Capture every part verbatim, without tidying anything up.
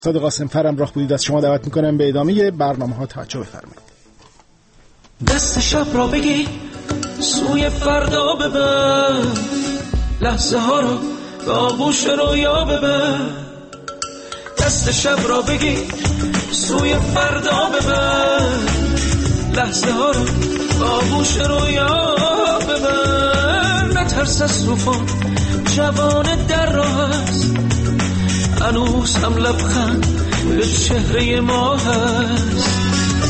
استاد قاسم فر همراه بودید. از شما دعوت میکنم به ادامه برنامه‌ها توجه بفرمایید. دست شب را بگی سوی فردا ببر، لحظه ها رو به آغوش رویا ببر. دست شب را بگی سوی فردا ببر، لحظه ها رو به آغوش رویا ببر. نترس از طوفان، جوان در راه است، هنوز هم لبخند به چهره ما هست.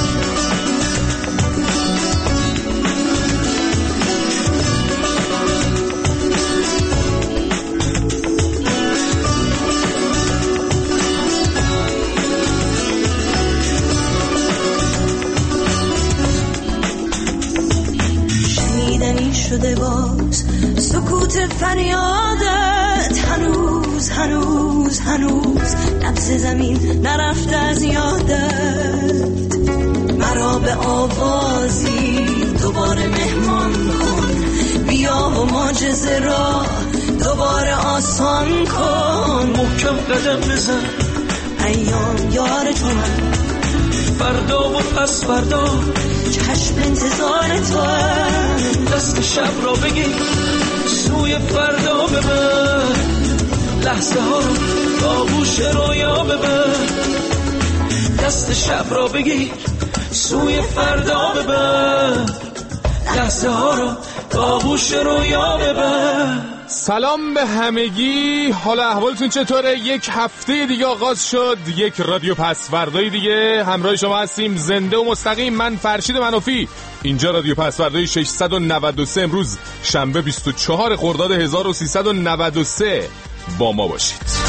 شنیدنی شده باز سکوت فریادت، هنوز هنوز هنوز نبض زمین نرفته از یادت. مرا به آوازی دوباره مهمان کن، بیا و معجزه را دوباره آسان کن. محکم قدم بزن، ایام یار تو من، فردا و پس فردا چشم انتظار تو. دست شب را بگیر سوی فردا ببر، لحظه ها رو به آغوش رویا ببر. دست شب را بگیر سوی فردا ببر، لحظه ها رو به آغوش رویا ببر. سلام به همگی، حال احوالتون چطوره؟ یک هفته دیگه آغاز شد، یک رادیو پسوردای دیگه همراه شما هستیم، زنده و مستقیم. من فرشید منافی، اینجا رادیو پسوردای ششصد و نود و سه، امروز شنبه بیست و چهار خرداد هزار و سیصد و نود و سه. با ما باشید.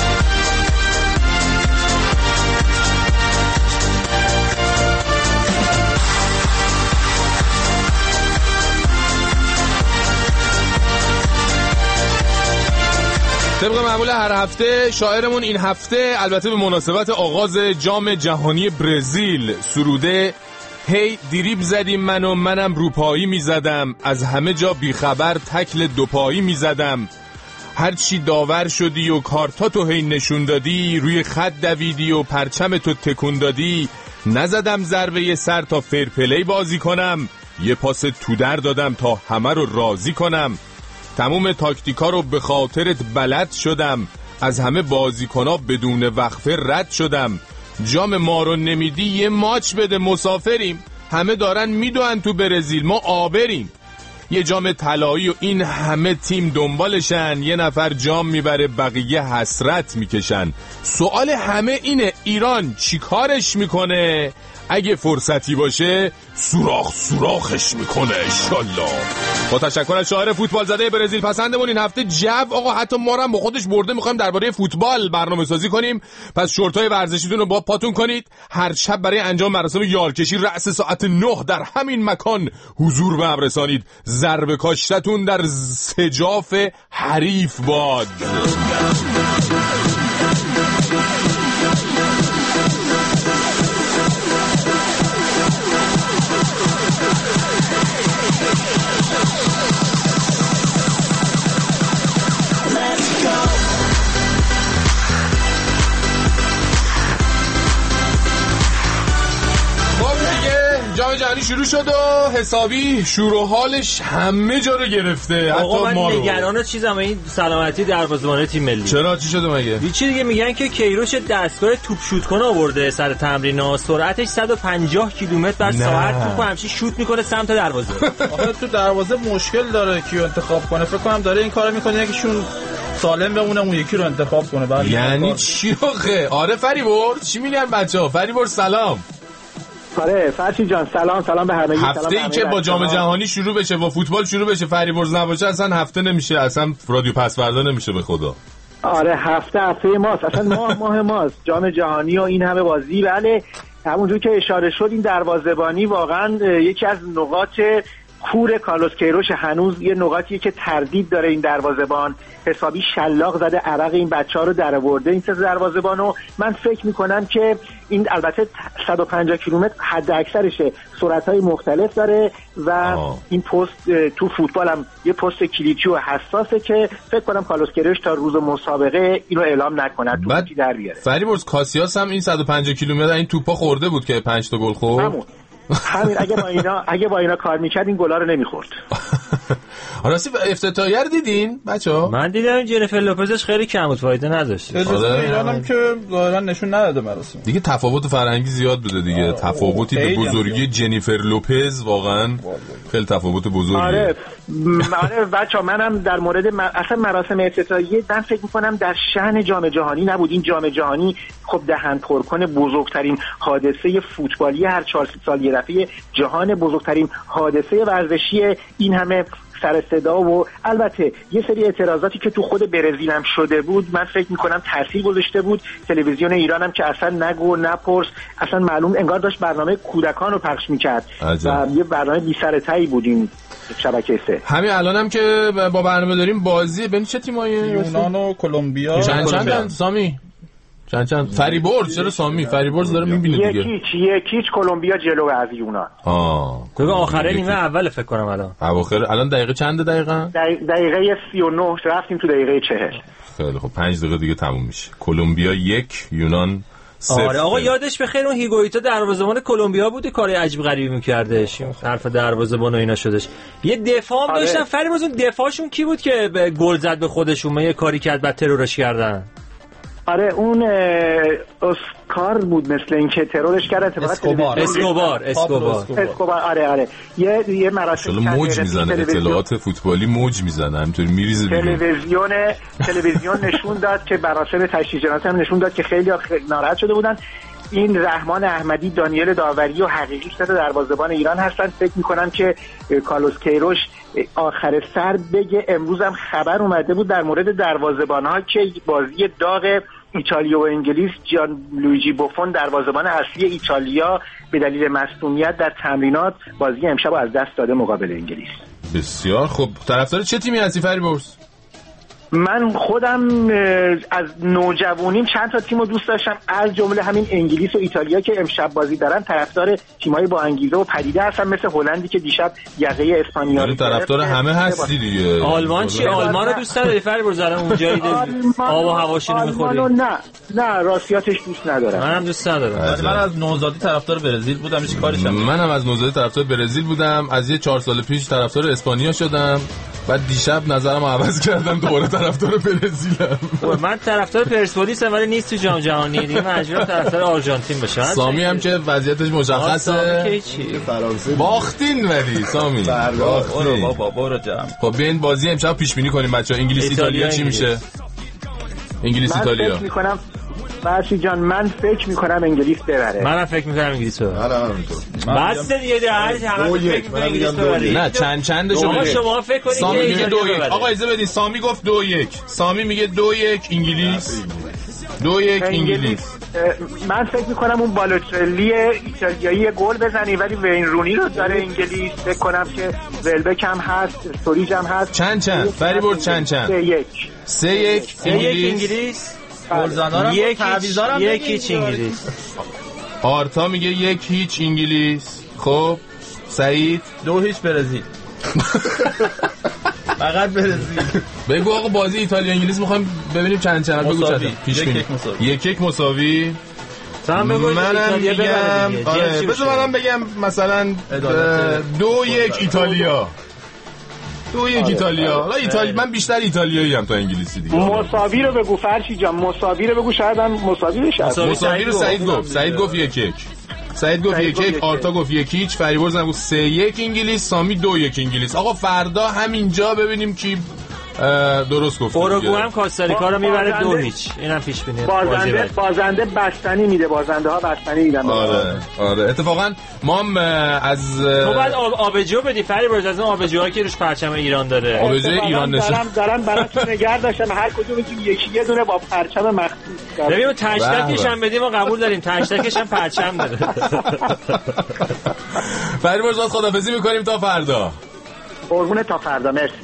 طبق معمول هر هفته شاعرمون این هفته البته به مناسبت آغاز جام جهانی برزیل سروده هی دیریب زدیم من و منم روپایی میزدم، از همه جا بیخبر تکل دوپایی میزدم. هرچی داور شدی و کارتاتو هی نشون دادی، روی خط دویدی و پرچم تو تکون دادی. نزدم ضربه سر تا فرپلی بازی کنم، یه پاس تو در دادم تا همه رو راضی کنم. تموم تاکتیکا رو به خاطرت بلد شدم، از همه بازیکن‌ها بدون وقفه رد شدم. جام ما رو نمیدی یه ماچ بده، مسافریم، همه دارن میدوئن تو برزیل، ما آبریم. یه جام طلایی و این همه تیم دنبالشن، یه نفر جام میبره بقیه حسرت میکشن. سوال همه اینه ایران چی کارش میکنه؟ اگه فرصتی باشه سوراخ سوراخش میکنه انشالله. با تشکر از شاعر فوتبال زده برزیل پسندمون این هفته جو آقا حتی ما رو هم با خودش برده، میخوایم درباره فوتبال برنامه سازی کنیم. پس شورتای ورزشیتون رو با پاتون کنید. هر شب برای انجام مراسم یالکشی رأس ساعت نه در همین مکان حضور به هم رسانید. ضربه کاشتتون در سجاف حریف باد. جام جهانی شروع شد و حسابی شور و حالش همه جا رو گرفته. آقا حتی ما من رو. نگران چیزم این سلامتی دروازه‌بان تیم ملی. چرا چی شده مگه؟ هیچی دیگه، میگن که کیروش دستگاه توپ شوت کنه آورده سر تمرین‌ها، سرعتش صد و پنجاه کیلومتر بر ساعت توپ همش شوت میکنه سمت دروازه. آخه تو دروازه مشکل داره کیو انتخاب کنه، فکر کنم داره این کارو میکنه که شون سالم بمونه اون یکی رو انتخاب کنه. بعد یعنی چی آخه؟ آره فریبرز چی میگن بچه‌ها؟ فریبرز سلام. آره فرشید جان سلام، سلام به همه. هفته ای که با جام جهانی شروع بشه و فوتبال شروع بشه فریبرز نباشه اصلا هفته نمیشه، اصلا رادیو پسوردا نمیشه به خدا. آره هفته هفته ماست، اصلا ماه ماه ماست. جام جهانی و این همه بازی. بله همونجور که اشاره شد این دروازه‌بانی واقعا یکی از نقاط کور کارلوس کیروش هنوز یه نقاطیه که تردید داره. این دروازه‌بان حسابی شلاق زده، عرق این بچه‌ها رو درآورده این سه دروازه‌بانو. من فکر می‌کنم که این البته صد و پنجاه کیلومتر حد اکثرشه، سرعت‌های مختلف داره و آه. این پست تو فوتبال هم یه پست کلیدی و حساسه که فکر کنم کارلوس کیروش تا روز مسابقه اینو اعلام نکنه، توپی در بیاره. فریبرز کاسیاس هم این صد و پنجاه کیلومتر این توپا خورده بود که پنج تا گل خورد. همون همین اگه با اینا اگه با اینا کار میکرد این گلا رو نمیخورد. راستی افتتاحیه رو دیدین بچه‌ها؟ من دیدم جنیفر لوپزش خیلی کم بود، فایده نداشت. آره ایرانم که ظاهرا نشون نداده مراسم. دیگه تفاوت فرهنگی زیاد بوده دیگه. آه. تفاوتی به بزرگی جنیفر لوپز واقعا خیلی تفاوت بزرگیه. آره آره بچه‌ها منم در مورد م... اصلا مراسم افتتاحیه من فکر می‌کنم در شأن جام جهانی نبود. این جام جهانی خب دهن پرکن بزرگترین حادثه فوتبالی هر چهار سال یه دفعه جهان، بزرگترین حادثه ورزشی، این همه سر صدا و البته یه سری اعتراضاتی که تو خود برزیل هم شده بود من فکر میکنم تاثیر گذاشته بود. تلویزیون ایران هم که اصلا نگو نپرس، اصلا معلوم انگار داشت برنامه کودکان رو پخش میکرد و یه برنامه بی سر تایی بود این شبکه سه. همین الان هم که با برنامه داریم بازی ببین چه تیمایی یونان و کلمبیا چند چند سامی چند چند فریبورز چرا سامی فریبورز داره میبینه دیگه یکیچ یکیچ کلمبیا جلو از یونان. آه تو آخره نیمه اول فکر کنم الان اواخر الان دقیقه چنده دقیقاً دقیقه سی و نه رفتیم تو دقیقه چهل. خیلی خب پنج دقیقه دیگه تموم میشه. کلمبیا یک یونان صفر. آره آقا یادش بخیر اون هیگویتا دروازه‌بان کلمبیا بود کاری عجیب غریبی می‌کردش، حرف دروازه‌بان و اینا شدش. یه دفاع هم داشتن. فریبرز اون دفاعشون کی بود که گل زد به خودشون؟ یه کاری کرد بعد ترورش کردن. آره اون اسکار بود مثل این که ترورش کرد. اسکوبار اسکوبار اسکوبار اسکوبار آره آره یه یه مراسم موج میزنه، اطلاعات فوتبالی موج میزنه همینطوری میریزه بیرون. تلویزیون تلویزیون نشون داد که مراسم تشییع جنازه هم نشون داد که خیلی ناراحت شده بودن. این رحمان احمدی، دانیل داوری و حقیقی سه دروازه‌بان ایران هستن. فکر می‌کنم که کارلوس کیروش آخر سر بگه. امروز هم خبر اومده بود در مورد دروازه‌بان‌ها که بازی داغ ایتالیا و انگلیس، جان لویجی بوفون دروازه‌بان اصلی ایتالیا به دلیل مصونیت در تمرینات بازی امشب از دست داده مقابل انگلیس. بسیار خب. طرفدار چه تیمی هستی فریبرز؟ من خودم از نوجوانیم چند تا تیمو دوست داشتم، از جمله همین انگلیس و ایتالیا که امشب بازی دارن. طرفدار تیمای با انگیزه و پدیده هستم، مثل هلندی که دیشب یقه اسپانیا رو طرفدار همه هستی دیگه. آلمان چی؟ آلمان رو دوست داری فریبرز؟ الان اونجایی آب و هواشون رو می‌خوری؟ نه نه راستیاتش دوست ندارم. منم دوست ندارم. من از نوزادی طرفدار برزیل بودم، هیچ کاریش نمی‌کردم. منم از نوزادی طرفدار برزیل بودم، از یه چهار سال پیش طرفدار اسپانیا شدم، بعد دیشب نظرمو عوض کردم دوباره طرفدار برزیلم. من طرفدار پرسپولیسم ولی نیست تو جام جهانی دیگه، مجبورم طرفدار آرژانتین بشم. سامی هم که وضعیتش مشخصه. فرانسه باختین ولی سامی. برو بابا برو جام. خب بیاین بازی امشب پیش بینی کنیم بچه‌ها. انگلیس ایتالیا چی میشه؟ انگلیس ایتالیا. من فکر می‌کنم باشه جان، من فکر می‌کنم انگلیس ببره. منم فکر می‌کنم انگلیس ببره. آره همینطور. بس دیگه در همه فکر می‌کنم انگلیس ببره. نه چند چندشو آقا شما فکر کنید سامی میگه دو یک. آقا اجازه بدید. سامی گفت دو یک. سامی میگه دو یک انگلیس. دو یک انگلیس. من فکر می‌کنم اون بالوتلی ایتالیایی گل بزنی، ولی وین رونی رو داره انگلیس. فکر کنم که ولبک هم هست، استوریج هم هست. چند چند فریبرز چند چند؟ سه یک. سه یک انگلیس. گلزنارم یک یک هیچ انگلیس. آرتا میگه یک هیچ انگلیس. خب سعید دو هیچ برزیل. فقط برزیل. بگو آقا بازی ایتالیا انگلیس میخوایم ببینیم چند چند. بگو چند پیش بینی. یک یک مساوی. منم میگم آره بذار منم بگم مثلا دو یک ایتالیا. دو یک ایتالیا. حالا ایتالیا من بیشتر ایتالیایی ام تا انگلیسی دیگه. مساوی رو بگو فرشی جان، مساوی رو بگو، شاید هم مساوی بشه. مساوی رو سعید گفت. سعید گفت یک یک. سعید گفت یک یک، آرتا گفت یک هیچ، فریبرز هم گفت سه یک انگلیس، سامی دو یک انگلیس. آقا فردا همینجا ببینیم کی درست گفت. اوروگوئه هم کاستاریکا رو میبره دو هیچ. اینم پیش بینی. بازنده بازنده بستنی میده، بازنده ها بستنی میدن. آره آره اتفاقا ما هم از تو بعد آبجو بدی فریبرز، از اون آبجوهایی که روش پرچم ایران داره. آبجو ایران نشه. دارم دارم براتون نگار داشتم، هر کدومتون یکی یه دونه با پرچم مخصوص داره. ببین تشتکش هم بدیم ما قبول داریم، تشتکش هم پرچم داره. فریبرز خداحافظی میکنیم تا فردا. قربون تا فردا. مرسی.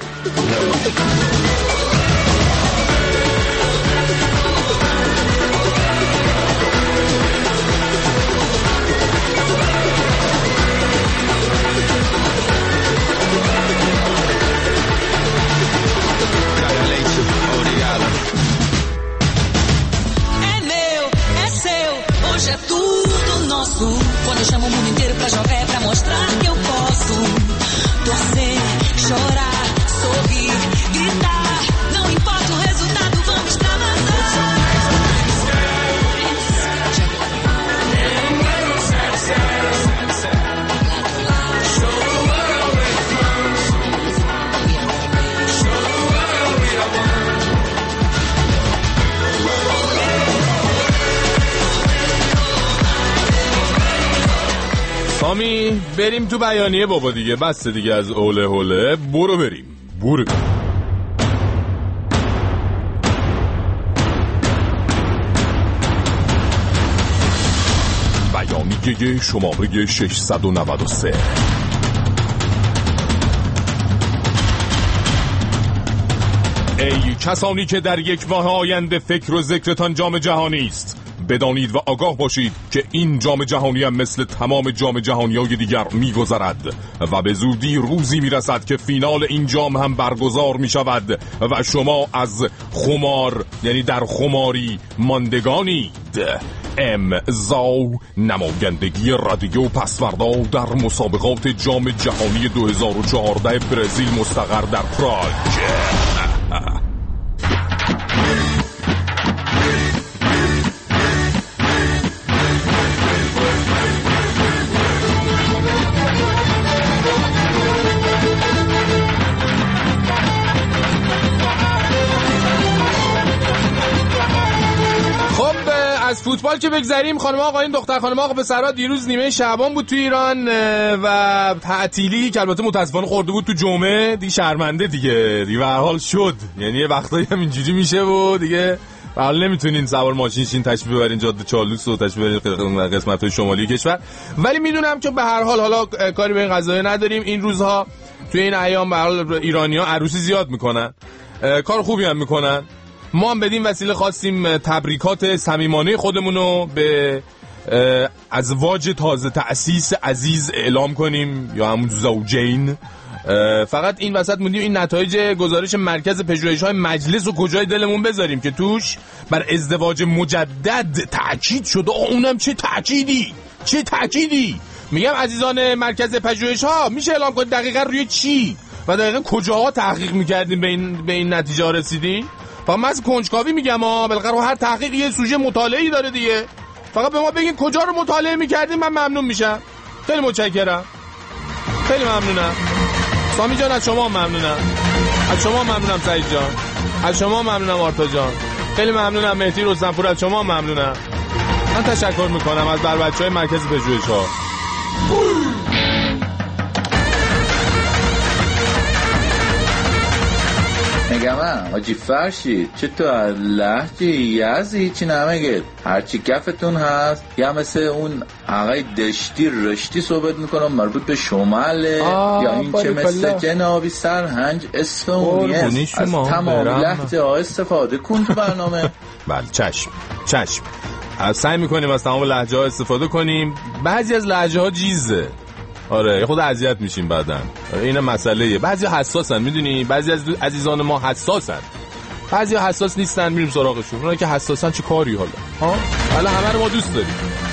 Quando eu chamo o mundo inteiro pra jogar é pra mostrar que eu posso torcer, chorar, sorrir, gritar. Não importa o resultado, vamos extravasar. سامی بریم تو بیانیه بابا دیگه، بس دیگه از اوله هوله، برو بریم برو. بیانیه شماره ششصد و نود و سه. ای کسانی که در یک ماه آینده فکر و ذکرتان جام جهانی است، بدانید و آگاه باشید که این جام جهانی هم مثل تمام جام جهانی‌های دیگر می‌گذرد و به زودی روزی می‌رسد که فینال این جام هم برگزار می‌شود و شما از خمار، یعنی در خماری ماندگانید. امضا نمایندگی رادیو پسوردا در مسابقات جام جهانی دو هزار و چهارده برزیل مستقر در پراگ. از فوتبال که بگذریم، خانم آقایون، دختر خانم آقا پسرها، دیروز نیمه شعبان بود تو ایران و تعطیلی که البته متاسفانه خورده بود تو جمعه، دی شرمنده دیگه دیگه به هر حال شد. یعنی یه وقتایی هم اینجوری میشه و دیگه به حال نمیتونین سوار ماشین شین تشریف ببرین جاده چالوس و تشریف ببرین قسمت‌های شمالی کشور. ولی میدونم که به هر حال حالا کاری به این قضایا نداریم. این روزها توی این ایام به هر حال ایرانی‌ها عروسی زیاد میکنن، کار خوبی هم میکنن. ما هم بدین وسیله خواستیم تبریکات صمیمانه خودمونو به ازواج تازه تأسیس عزیز اعلام کنیم، یا همون زوجین. فقط این وسط موندیم این نتایج گزارش مرکز پژوهش‌های مجلس و کجای دلمون بذاریم که توش بر ازدواج مجدد تأکید شده. اونم چه تأکیدی چه تأکیدی میگم عزیزان مرکز پژوهش‌ها، میشه اعلام کنید دقیقاً روی چی و دقیقاً کجاها تحقیق می‌کردیم به این به این نتیجه رسیدین؟ فقط من از کنجکاوی میگم ها، بالاخره هر تحقیق یه سوژه مطالعه‌ای داره دیگه. فقط به ما بگین کجا رو مطالعه می‌کردین، من ممنون میشم. خیلی متشکرم، خیلی ممنونم. سامی جان از شما ممنونم، از شما ممنونم. سعید جان از شما ممنونم. آرتا جان خیلی ممنونم. مهدی رستمپور از شما ممنونم. من تشکر میکنم از بر بچه‌های مرکز پژوهش‌ها. میگم آجی فرشید چطور لحجه یزی چی نمیگید، هرچی کفتون هست یا مثل اون آقای دشتی رشتی صحبت میکنم مربوط به شماله، یا این چه مثل جنابی سرهنج اسفونیه از تمام لحجه ها استفاده کن تو برنامه. بله چشم چشم، سعی میکنیم از تمام لهجه ها استفاده کنیم. بعضی از لهجه ها جیزه، آره یه خود اذیت میشیم بعدن. این مسئله، بعضی حساسن میدونی، بعضی از عزیزان ما حساسن، بعضی حساس نیستن، میریم سراغشون. اونایی که حساسن چه کاری حالا ها؟ حالا همه رو ما دوست داریم.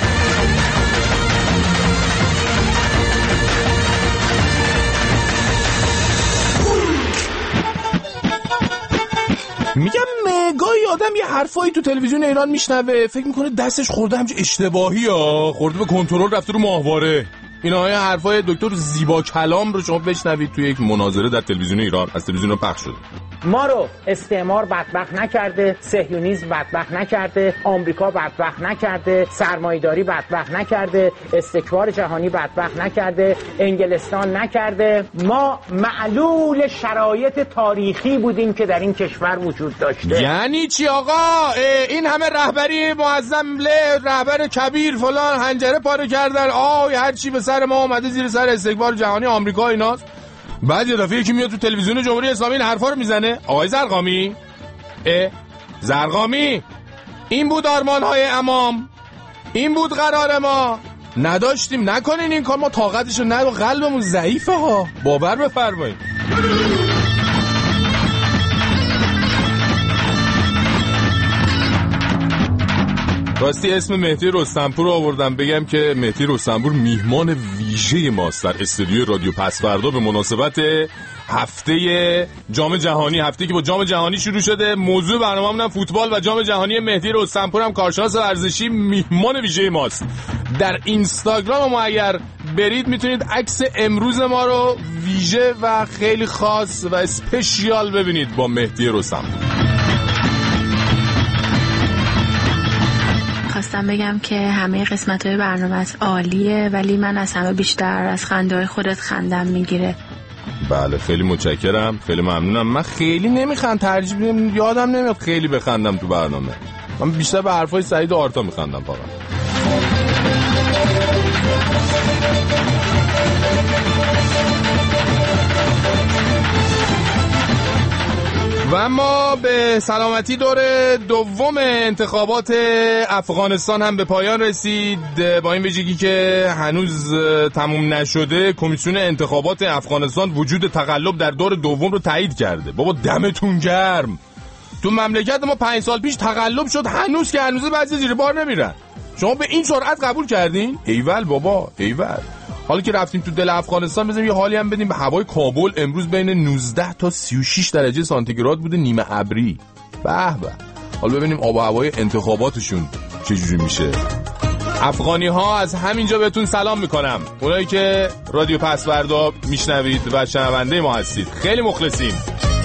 میگم گاهی آدم یه حرفایی تو تلویزیون ایران میشنوه فکر میکنه دستش خورده همچه اشتباهی ها، خورده به کنترل رفته رو ماهواره. اینا های حرفای دکتر زیبا کلام رو شما بشنوید توی یک مناظره در تلویزیون ایران، از تلویزیون پخش شده. ما رو استعمار بدبخت نکرده، صهیونیسم بدبخت نکرده، آمریکا بدبخت نکرده، سرمایه‌داری بدبخت نکرده، استکبار جهانی بدبخت نکرده، انگلستان نکرده. ما معلول شرایط تاریخی بودیم که در این کشور وجود داشته. یعنی چی آقا؟ این همه رهبری معظم له، رهبر کبیر فلان هنجره پاره کردن، آه هر چی به سر ما اومده زیر سر استکبار جهانی آمریکا ایناست. بعد یه دفعه یکی میاد تو تلویزیون جمهوری اسلامی این حرفا رو میزنه. آقای زرقامی، اه زرقامی، این بود آرمان‌های امام، این بود قرار ما، نداشتیم نکنین این کار، ما طاقتشو نداریم، قلبمون ضعیفه ها، باور بفرمایید. راستی اسم مهدی رستمپور رو آوردم بگم که مهدی رستمپور میهمان ویژه ماست در استودیو رادیو پسوردا به مناسبت هفته جام جهانی، هفته که با جام جهانی شروع شده. موضوع برنامه‌مون هم فوتبال و جام جهانی. مهدی رستمپور هم کارشناس ورزشی میهمان ویژه ماست. در اینستاگرام ما اگر برید میتونید عکس امروز ما رو ویژه و خیلی خاص و اسپشیال ببینید با مهدی رستمپور. خواستم بگم که همه قسمت‌های برنامه‌ات عالیه، ولی من از همه بیشتر از خنده‌های خودت خندم میگیره. بله خیلی متشکرم، خیلی ممنونم. من خیلی نمیخندم، ترجیح میدم، یادم نمیاد خیلی بخندم تو برنامه. من بیشتر به حرفای سعید و آرتا میخندم فقط. و اما به سلامتی دور دوم انتخابات افغانستان هم به پایان رسید. با این ویژگی که هنوز تموم نشده، کمیسیون انتخابات افغانستان وجود تقلب در دور دوم رو تایید کرده. بابا دمتون گرم، تو مملکت ما پنج سال پیش تقلب شد، هنوز که هنوز بعضی زیر بار نمیرن. شما به این سرعت قبول کردین؟ ایول بابا ایول. حالا که رفتیم تو دل افغانستان بزنیم یه حالی هم بدیم به هوای کابل. امروز بین نوزده تا سی و شش درجه سانتیگراد بوده، نیمه ابری. به به. حالا ببینیم آب و هوای انتخاباتشون چجوری میشه. افغانی ها از همینجا بهتون سلام میکنم، اونایی که رادیو پسوردا میشنوید و شنونده ما هستید، خیلی مخلصیم.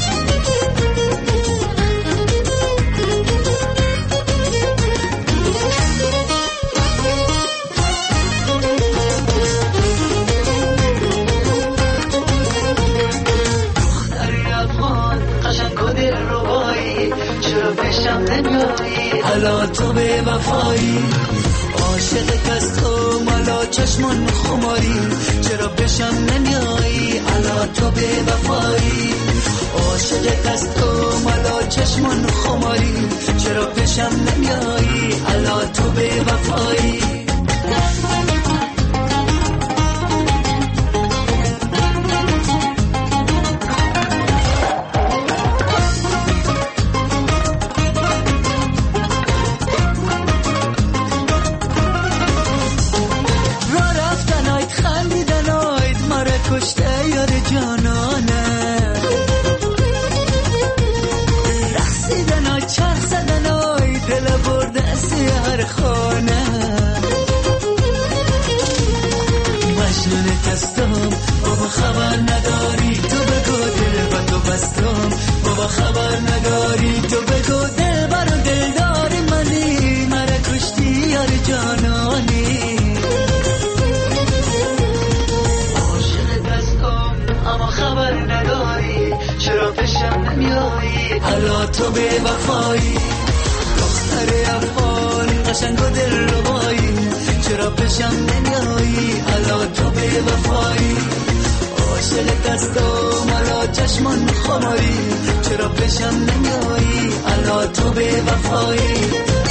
حالا تو به وفایی عاشق کس تو مالا چشمان خماری، چرا بشم نمیایی؟ حالا تو به وفایی عاشق کس تو مالا چشمان خماری، چرا بشم نمیایی؟ حالا تو به وفایی. کشته یار جانانه رقصیدن های چرخ زدن های دل برده سیار خانه مجنون کستم بابا خبر نداری، تو بگو دل با تو بستم بابا خبر نداری، تو بگو دل برو دل داری منی، مرا کشتی یار جانانی. خبر نداری چرا پیشم نمیایی؟ حالا تو به وفایی دختر افغان قشنگ و دل ربایی، چرا پیشم نمیایی؟ حالا تو به وفایی عاشق دستم حالا چشمان خماری، چرا پیشم نمیایی؟ حالا تو به وفایی.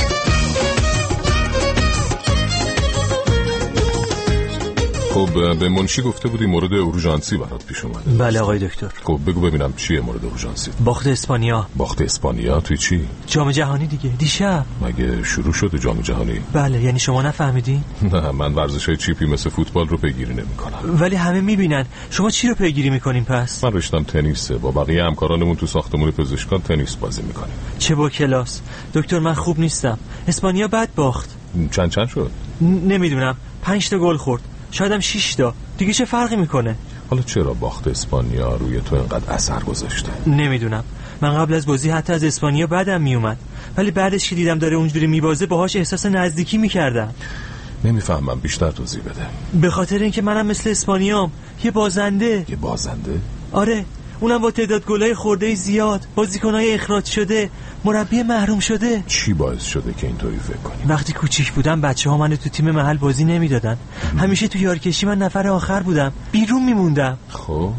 خب به منشی گفته بودی مورد اورژانسی برات پیش اومده. بله آقای دکتر. خب بگو ببینم چیه مورد اورژانسی؟ باخت اسپانیا. باخت اسپانیا توی چی؟ جام جهانی دیگه، دیشب. مگه شروع شده جام جهانی؟ بله، یعنی شما نفهمیدین؟ نه من ورزش‌های چیپی مثل فوتبال رو پیگیری نمی‌کنم. ولی همه می‌بینن. شما چی رو پیگیری می‌کنین پس؟ من رشتم تنیسه، با بقیه همکارانمون تو ساختمون پزشکان تنیس بازی می‌کنیم. چه با کلاس. دکتر من خوب نیستم. اسپانیا بد باخت. چند چند شد؟ نمیدونم. پنج تا گل خورد. شاید هم شش تا. دیگه چه فرقی میکنه؟ حالا چرا باخت اسپانیا روی تو اینقدر اثر گذاشته؟ نمیدونم. من قبل از بازی حتی از اسپانیا بدم میومد، ولی بعدش که دیدم داره اونجوری میبازه باهاش احساس نزدیکی میکردم. نمیفهمم، بیشتر توضیح بده. به خاطر اینکه منم مثل اسپانیام یه بازنده. یه بازنده؟ آره، اونم با تعداد گلای خورده زیاد، بازیکنای اخراج شده، مربی محروم شده. چی باعث شده که اینطوری فکر کنی؟ وقتی کوچیک بودم بچه‌ها منو تو تیم محل بازی نمیدادن. همیشه تو یارکشی من نفر آخر بودم، بیرون میموندم. خب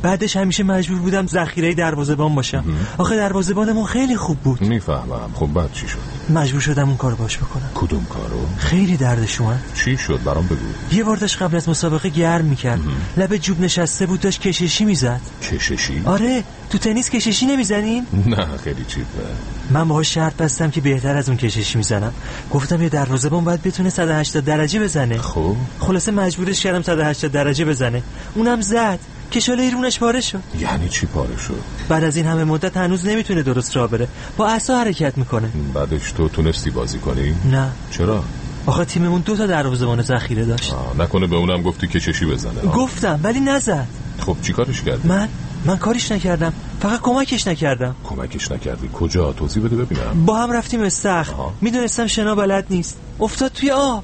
بعدش همیشه مجبور بودم ذخیره دروازه‌بان باشم. آخه دروازه‌بانمون خیلی خوب بود. میفهمم. خب بعد چی شد؟ مجبور شدم اون کارو باش بکنم. کدوم کارو؟ خیلی دردش اومد. چی شد برام بگو. یه بار داشت قبل از مسابقه گرم میکرد، لب جوب نشسته بود، داشت کششی میزد. کششی؟ آره، تو تنیس کششی نمیزنین؟ نه خیلی چیپه. من باهاش شرط بستم که بهتر از اون کششی میزنم. گفتم یه دروازه‌بان باید بتونه صد و هشتاد درجه بزنه. خب خلاصه مجبورش کردم صد و هشتاد درجه بزنه. اونم زد. کشاله ایرونش پاره شد. یعنی چی پاره شد؟ بعد از این همه مدت هنوز نمیتونه درست راه بره. با عصا حرکت میکنه. بعدش تو تونستی بازی کنی؟ نه. چرا؟ آخه تیممون دو تا دروازه‌بان ذخیره داشت. آه، نکنه به اونم گفتی کششی بزنه؟ آه. گفتم ولی نزد. خب چی کارش کردی؟ من من کاریش نکردم، فقط کمکش نکردم. کمکش نکردی؟ کجا؟ توضیح بده ببینم. با هم رفتیم استخر. میدونستم شنا بلد نیست، افتاد توی آب.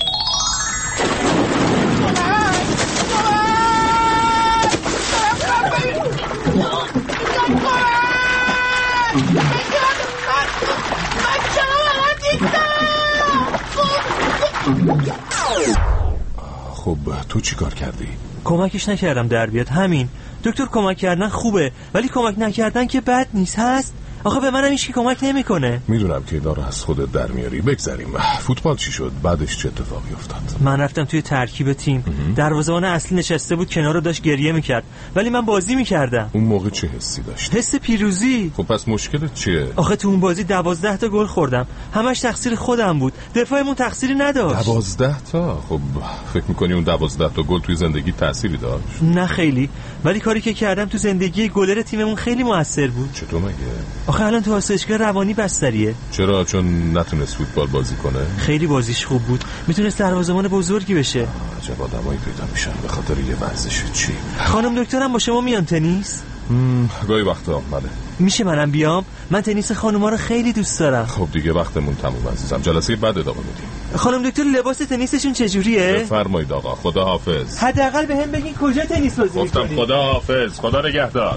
خب تو چی کار کردی؟ کمکش نکردم در بیاد. همین. دکتر کمک کردن خوبه ولی کمک نکردن که بد نیست هست. آخه به منم هیچکی کمک نمیکنه. میدونم که داره از خودت در میاری. بگذریم. فوتبال چی شد؟ بعدش چه اتفاقی افتاد؟ من رفتم توی ترکیب تیم. دروازه‌بان اصلی نشسته بود کنار رو، داشت گریه میکرد ولی من بازی میکردم. اون موقع چه حسی داشت؟ حس پیروزی. خب پس مشکلت چیه؟ آخه تو اون بازی دوازده تا گل خوردم. همش تقصیر خودم بود. دفاعمون تقصیری نداشت. دوازده تا؟ خب فکر میکنی اون دوازده تا گل توی زندگی تأثیری داشت؟ نه خیلی، ولی کاری که کردم تو زندگی گلر تیممون خیلی موثر بود. چطور مگه؟ آخه الان تو آسایشگاه روانی بستریه. چرا؟ چون نتونست فوتبال بازی کنه؟ خیلی بازیش خوب بود، میتونست دروازه‌بان بزرگی بشه. عجب آدمایی پیدا میشن به خاطر یه ورزش چی. خانم دکترم با شما میان تنیس؟ گاهی وقتا بله. میشه منم بیام؟ من تنیس خانوما رو خیلی دوست دارم. خب دیگه وقتمون تموم عزیزم، جلسه بعد ادامه میدیم. خانم دکتر لباس تنیسشون چجوریه؟ بفرمایید آقا. خدا حافظ. حداقل بهم بگین کجا تنیس بازی می‌کنید. گفتم خدا حافظ. خدا نگهدار.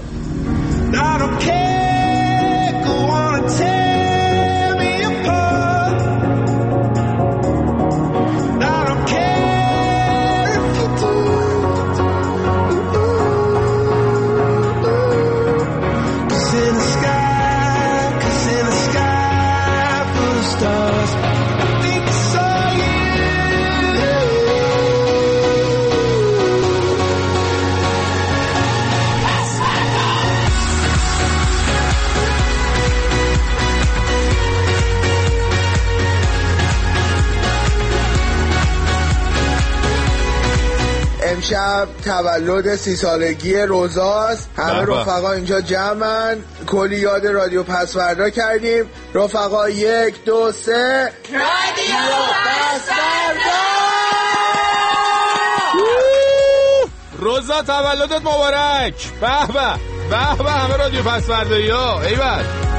امشب تولد سی سالگی روزاست. همه رفقا اینجا جمعن. کلی یاد رادیو پسوردا کردیم. رفقا یک دو سه رادیو پسوردا. روزا تولدت مبارک. به به به به همه رادیو پسوردایی‌ها. ایول.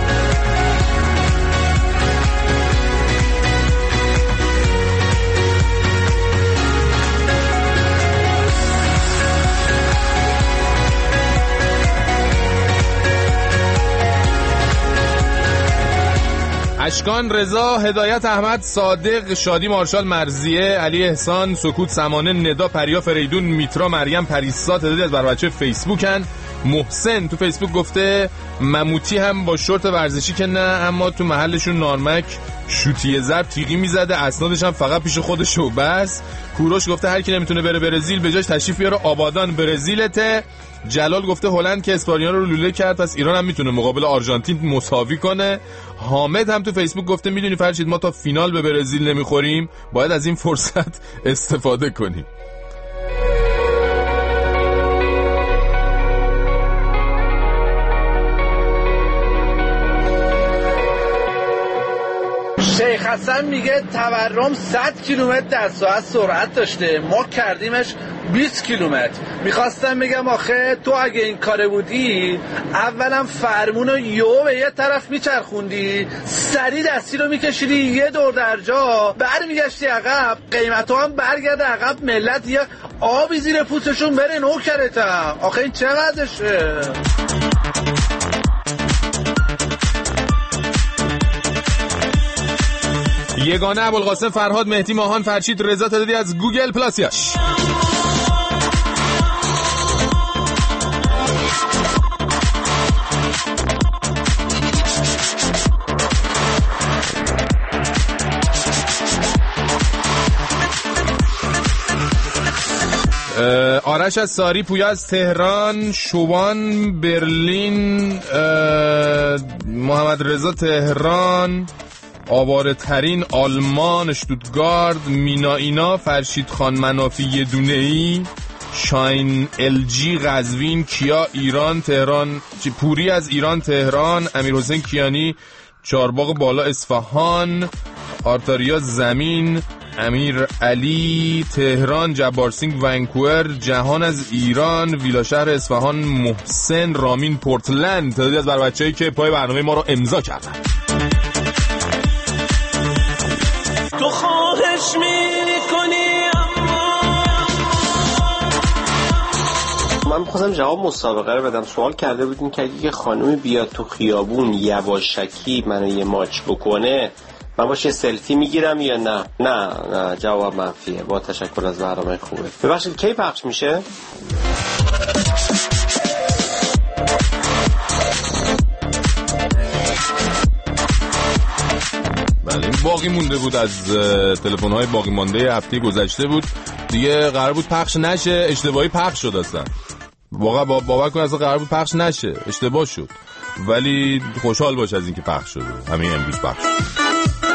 اشکان، رضا، هدایت، احمد، صادق، شادی، مارشال، مرزیه، علی احسان، سکوت، سمانه، ندا، پریا، فریدون، میترا، مریم، پریسا، تعدادی از بر بچه فیسبوکن. محسن تو فیسبوک گفته مموتی هم با شورت ورزشی که نه، اما تو محلشون نارمک شوتیه ضرب تیغی میزده، اسنادش هم فقط پیش خودش و بس. کوروش گفته هر کی نمیتونه بره برزیل به جاش تشریف بیاره آبادان برزیلته. جلال گفته هلند که اسپانیا رو لوله کرد پس ایران هم میتونه مقابل آرژانتین مساوی کنه. حامد هم تو فیسبوک گفته میدونی فرشید ما تا فینال به برزیل نمیخوریم، باید از این فرصت استفاده کنیم. شیخ حسن میگه تورم صد کیلومتر در ساعت سرعت داشته، ما کردیمش بیست کیلومتر. میخواستم بگم آخه تو اگه این کاره بودی اولا فرمون رو یو به یه طرف میچرخوندی، سری دستی رو میکشیدی یه دور در جا، برمیگشتی عقب، قیمت ها هم برگرده عقب، ملت یه آبی زیر پوستشون بره نوکرتم. آخه این چقدرشه؟ یگانه، ابوالقاسم، فرهاد، مهدی، ماهان، فرشید، رضا، تعدادی از گوگل پلاسیاش. آرش از ساری، پویا از تهران، شوان برلین، محمد رضا تهران، آواره ترین آلمان اشتوتگارد، مینا اینا، فرشید خان منافی یه دونه ای، شاین الجی قزوین، کیا ایران تهران، پوری از ایران تهران، امیر حسین کیانی چارباغ بالا اصفهان، آرتاریا زمین، امیر علی تهران، جبار سینگ ونکوور، جهان از ایران، ویلا شهر اصفهان، محسن رامین پورتلند، تعدادی از بر بچه‌ای که پای برنامه ما رو امضا کردن. تو خواهش می‌کنی من می‌خواستم جواب مسابقه رو بدم. سوال کرده بودیم که اگه یه خانومی بیاد تو خیابون یواشکی منو یه ماچ بکنه من باشه سلفی میگیرم یا نه؟ نه نه جواب منفیه. با تشکر از برنامه خوبه. ببخشید کی پخش میشه؟ بله این باقی مونده بود از تلفن‌های باقی مانده هفته گذشته بود دیگه، قرار بود پخش نشه، اشتباهی پخش شد اصلا. واقعا با باور کن اصلا قرار بود پخش نشه، اشتباه شد، ولی خوشحال باش از اینکه پخش شد. همین امروز پخش شد.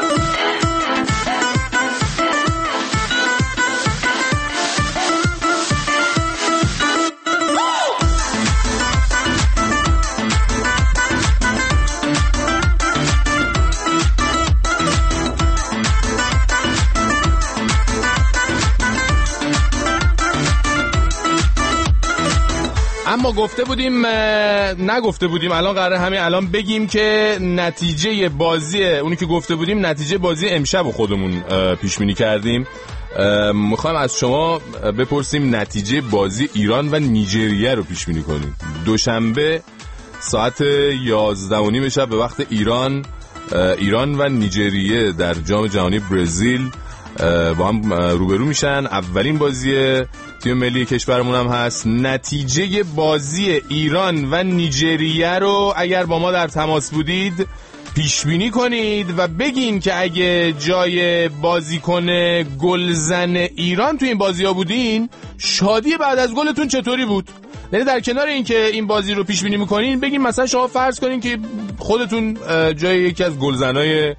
اما گفته بودیم نگفته بودیم، الان قراره همین الان بگیم که نتیجه بازی اونی که گفته بودیم نتیجه بازی امشب خودمون پیش بینی کردیم. میخوایم از شما بپرسیم نتیجه بازی ایران و نیجریه رو پیش بینی کنیم. دوشنبه ساعت یازده و نیم شب به وقت ایران، ایران و نیجریه در جام جهانی برزیل با هم روبرو میشن. اولین بازی تیم ملی کشورمون هم هست. نتیجه بازی ایران و نیجریه رو اگر با ما در تماس بودید پیش بینی کنید و بگین که اگه جای بازیکن گلزن ایران تو این بازی‌ها بودین، شادی بعد از گلتون چطوری بود؟ یعنی در کنار این که این بازی رو پیش بینی میکنین بگین مثلا شما فرض کنین که خودتون جای یکی از گلزنای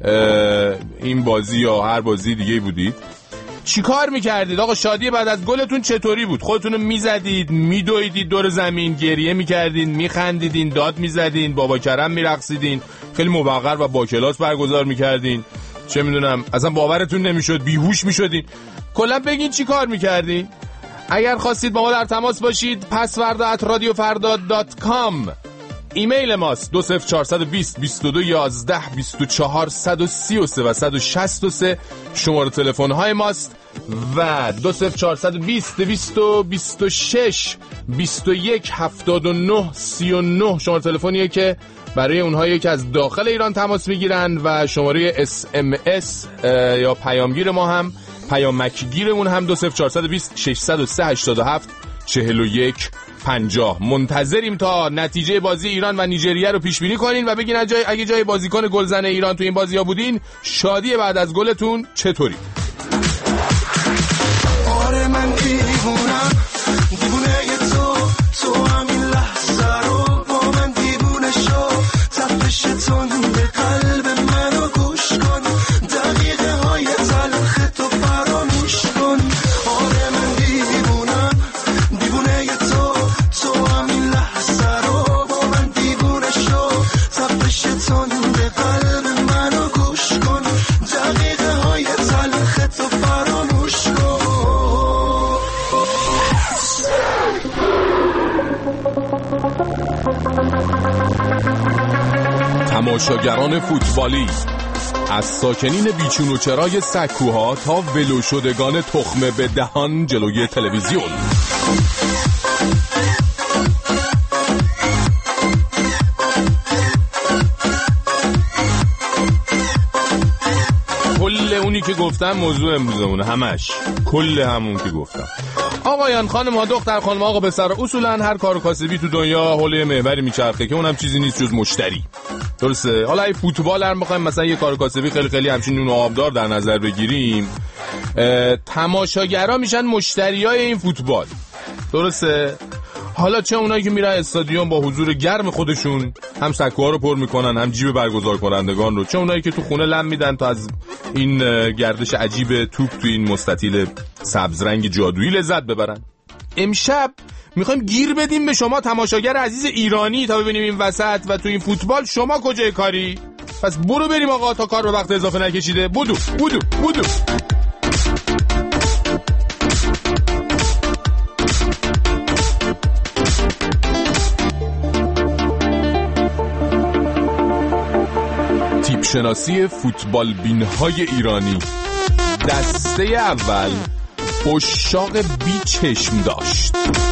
این بازی یا هر بازی دیگه بودید، چی کار میکردید؟ آقا شادی بعد از گلتون چطوری بود؟ خودتونو میزدید، میدویدید دور زمین، گریه میکردین، میخندیدین، داد میزدین، بابا کرم میرقصیدین، خیلی موقر و با کلاس برگزار میکردین، چه میدونم اصلا باورتون نمیشد، بیهوش میشدین؟ کلا بگین چی کار میکردین. اگر خواستید با ما در تماس باشید پسوردا ات رادیو فردا دات کام ایمیل ماست. دو صفر چهارصد و بیست بیست و دو یازده بیست و چهار صد و سی و سه و صد و شصت و سه شماره تلفن های ماست و دو صفر چهارصد و بیست دویست و بیست و شش بیست و یک هفتاد و نه سی و نه شماره تلفنیه که برای اونهایی که از داخل ایران تماس میگیرن و شماره اس ام اس یا پیامگیر ما هم پیامکگیرمون هم دو صفر چهارصد و بیست ششصد و سه هشتاد و هفت چهل و یک پنجاه. منتظریم تا نتیجه بازی ایران و نیجریه رو پیش بینی کنین و بگین اگه جای بازیکن گلزن ایران تو این بازی‌ها بودین شادی بعد از گلتون چطوری؟ آره من دیوونم، دیوونه تو، تو همین لحظه رو با من دیوونه شو، تپش تند قلب منو گوش کن، دقیقه های تلخ تو فراموش کن. آره من دیوونم، دیوونه تو، تو همین لحظه رو با من دیوونه شو، تپش تند قلب منو گوش کن، دقیقه های تلخ تو فراموش کن. تماشاگران فوتبالی از ساکنین بیچون و چرای سکوها تا ولو شدگان تخمه به دهان جلوی تلویزیون، کل اونی که گفتم موضوع امروزمونه، همش کل همون که گفتم. آقایان خانم ها دختر خانم آقا پسر، اصولا هر کار و کاسبی تو دنیا حوله محوری میچرخه که اونم چیزی نیست جز مشتری. درسته؟ حالا ای فوتبال هم بخوایم مثلا یه کار و کاسبی خیلی خیلی همچین نون و آبدار در نظر بگیریم، تماشاگرها میشن مشتریای این فوتبال، درسته؟ حالا چه اونایی که میرن استادیوم با حضور گرم خودشون هم سکوها رو پر میکنن هم جیب برگزار کنندگان رو، چه اونایی که تو خونه لم میدن تا از این گردش عجیب توپ تو این مستطیل سبز رنگ جادویی لذت ببرن. امشب میخوایم گیر بدیم به شما تماشاگر عزیز ایرانی تا ببینیم این وسط و تو این فوتبال شما کجای کاری. پس برو بریم آقا تا کار به وقت اضافه نکشیده. بودو بودو بودو. تیپ شناسی فوتبال بین‌های ایرانی. دسته اول عشاق بی چشم داشت.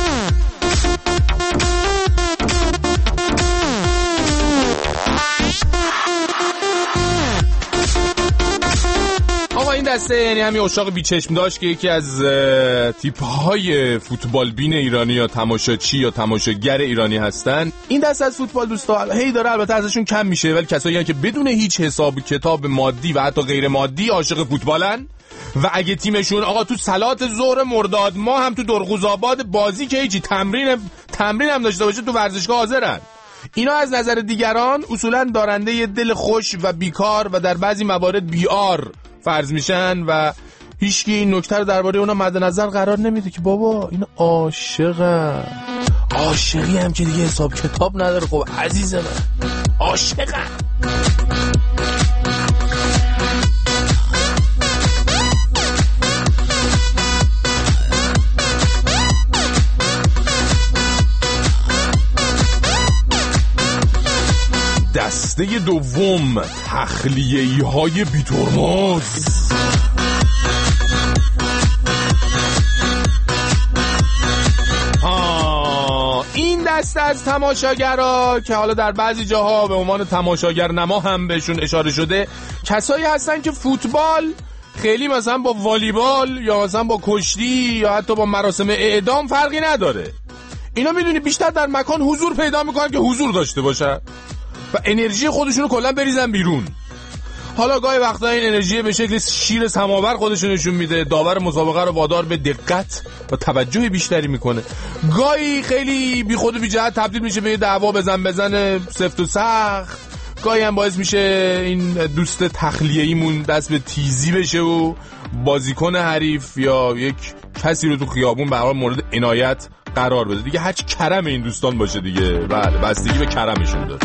آقا این دسته یعنی همین عشاق بی چشم داشت که یکی از تیپ‌های فوتبال بین ایرانی یا تماشاچی یا تماشاگر ایرانی هستن. این دسته از فوتبال دوستا هی داره البته ازشون کم میشه، ولی کسایی هستن که بدون هیچ حساب کتاب مادی و حتی غیر مادی عاشق فوتبالن و اگه تیمشون آقا تو صلات ظهر مرداد ما هم تو درغوزآباد بازی که هیچی تمرین تمرین هم داشته باشه تو ورزشگاه حاضرن. اینا از نظر دیگران اصولا دارنده یه دل خوش و بیکار و در بعضی موارد بیار فرض میشن و هیچکی این نکته رو درباره اونا مد نظر قرار نمیده که بابا این عاشقن. عاشقی هم که دیگه حساب کتاب نداره. خب عزیز من عاشقن. دسته دوم تخلیه‌ای های بی‌ترمز. این دسته از تماشاگرها که حالا در بعضی جاها به عنوان تماشاگر نما هم بهشون اشاره شده، کسایی هستن که فوتبال خیلی مثلا با والیبال یا مثلا با کشتی یا حتی با مراسم اعدام فرقی نداره. اینا میدونی بیشتر در مکان حضور پیدا میکنن که حضور داشته باشن و انرژی خودشونو کلا بریزن بیرون. حالا گاهی وقتا این انرژی به شکل شیر سماور خودشون نشون میده، داور مسابقه رو وادار به دقت و توجه بیشتری میکنه. گاهی خیلی بی خود و بی جهت تبدیل میشه به یه دعوا بزن بزن سفت و سخت. گاهی هم باعث میشه این دوست تخلیه‌ایمون دست به تیزی بشه و بازیکن حریف یا یک کسی رو تو خیابون به هر حال مورد عنایت قرار بده. دیگه هر کرم این دوستان باشه دیگه. بله بستگی به کرمشون داره.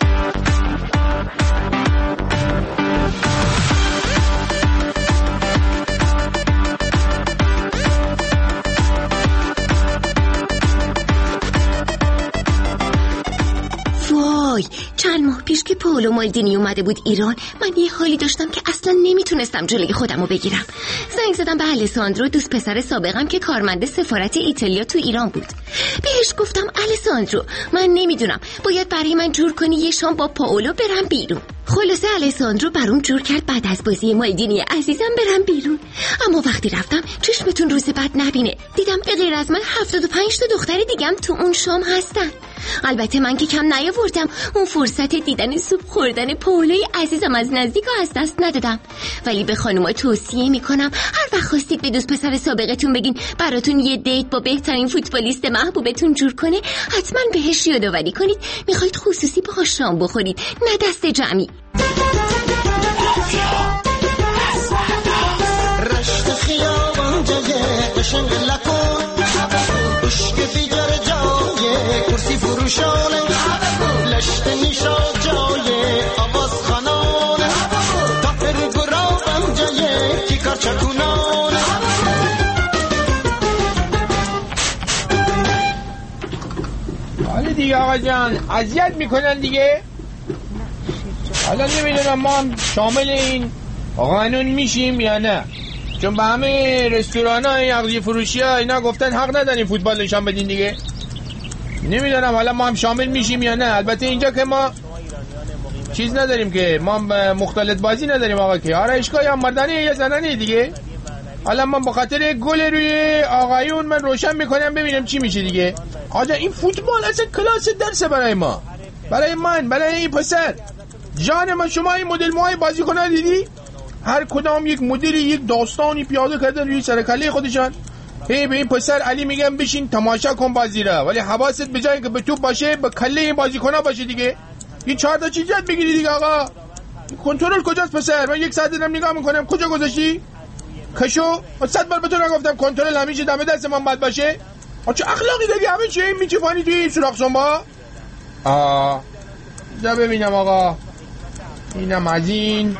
چند ماه پیش که پائولو مالدینی اومده بود ایران، من یه حالی داشتم که اصلا نمیتونستم جلوی خودم رو بگیرم. زنگ زدم به الساندرو، دوست پسر سابقم که کارمند سفارت ایتالیا تو ایران بود. بهش گفتم الساندرو من نمیدونم، باید برای من جور کنی یه شام با پائولو برم بیرون. خلاصه الساندرو برام جور کرد بعد از بازی مالدینی عزیزم برم بیرون. اما وقتی رفتم چشمتون روز بعد نبینه، دیدم به غیر از من هفتاد و پنج تا دختر دیگم تو اون شام هستن. البته من که کم نیاوردم، اون فرصت دیدن سوپ خوردن پائولوی عزیزم از نزدیک از دست ندادم. ولی به خانوما توصیه میکنم هر وقت خواستید به دوست پسر سابقتون بگین براتون یه دیت با بهترین فوتبالیست محبوبتون جور کنه، حتما بهش یادآوری کنید میخواید خصوصی باهاش شام بخورید، نه دست جمعی. رشت خیابان جای قشنگ لکن، عشق دیگر جای کرسی فروشانه، لشت نیشا جای آواز خانانه، تاپر گرابم جای کیکار چکونانه. حالا دیگه آقا جان اذیت میکنن دیگه. حالا نمیدونم ما هم شامل این قانون میشیم یا نه، چون به همه رستوران های اغذیه فروشی ها اینا گفتن حق نداریم فوتبال نشان بدین دیگه. نمیدونم حالا ما هم شامل میشیم یا نه. البته اینجا که ما چیز نداریم که ما مختلط بازی نداریم آقا، که آرایشگاه یا مردانی یا زنانی دیگه. حالا من با خاطر گل روی آقایون من روشن میکنم ببینم چی میشه دیگه. آجا این فوتبال اصلا کلاس درسه برای ما، برای من، برای این پسر. جان ما شما این مدل موهای بازیکن‌ها دیدی؟ هر کدام یک مدلی یک داستانی پیاده کردن روی سرکله خودشان. هی به این پسر علی میگم بشین تماشا کن بازی را، ولی حواست به جای که به توپ باشه به کله این بازیکن‌ها باشه دیگه. این چهار تا چیز یاد بگیری دیگه آقا. کنترل کجاست پسر؟ من یک ساعت دارم نگاه میکنم کجا گذاشتی؟ کشو صد بار به تو نگفتم کنترل همیشه دم دست من بد باشه. چه اخلاقی داری همه چی میچفانی توی این سوراخ سنبا؟ آه دا ببینم آقا، اینم از این.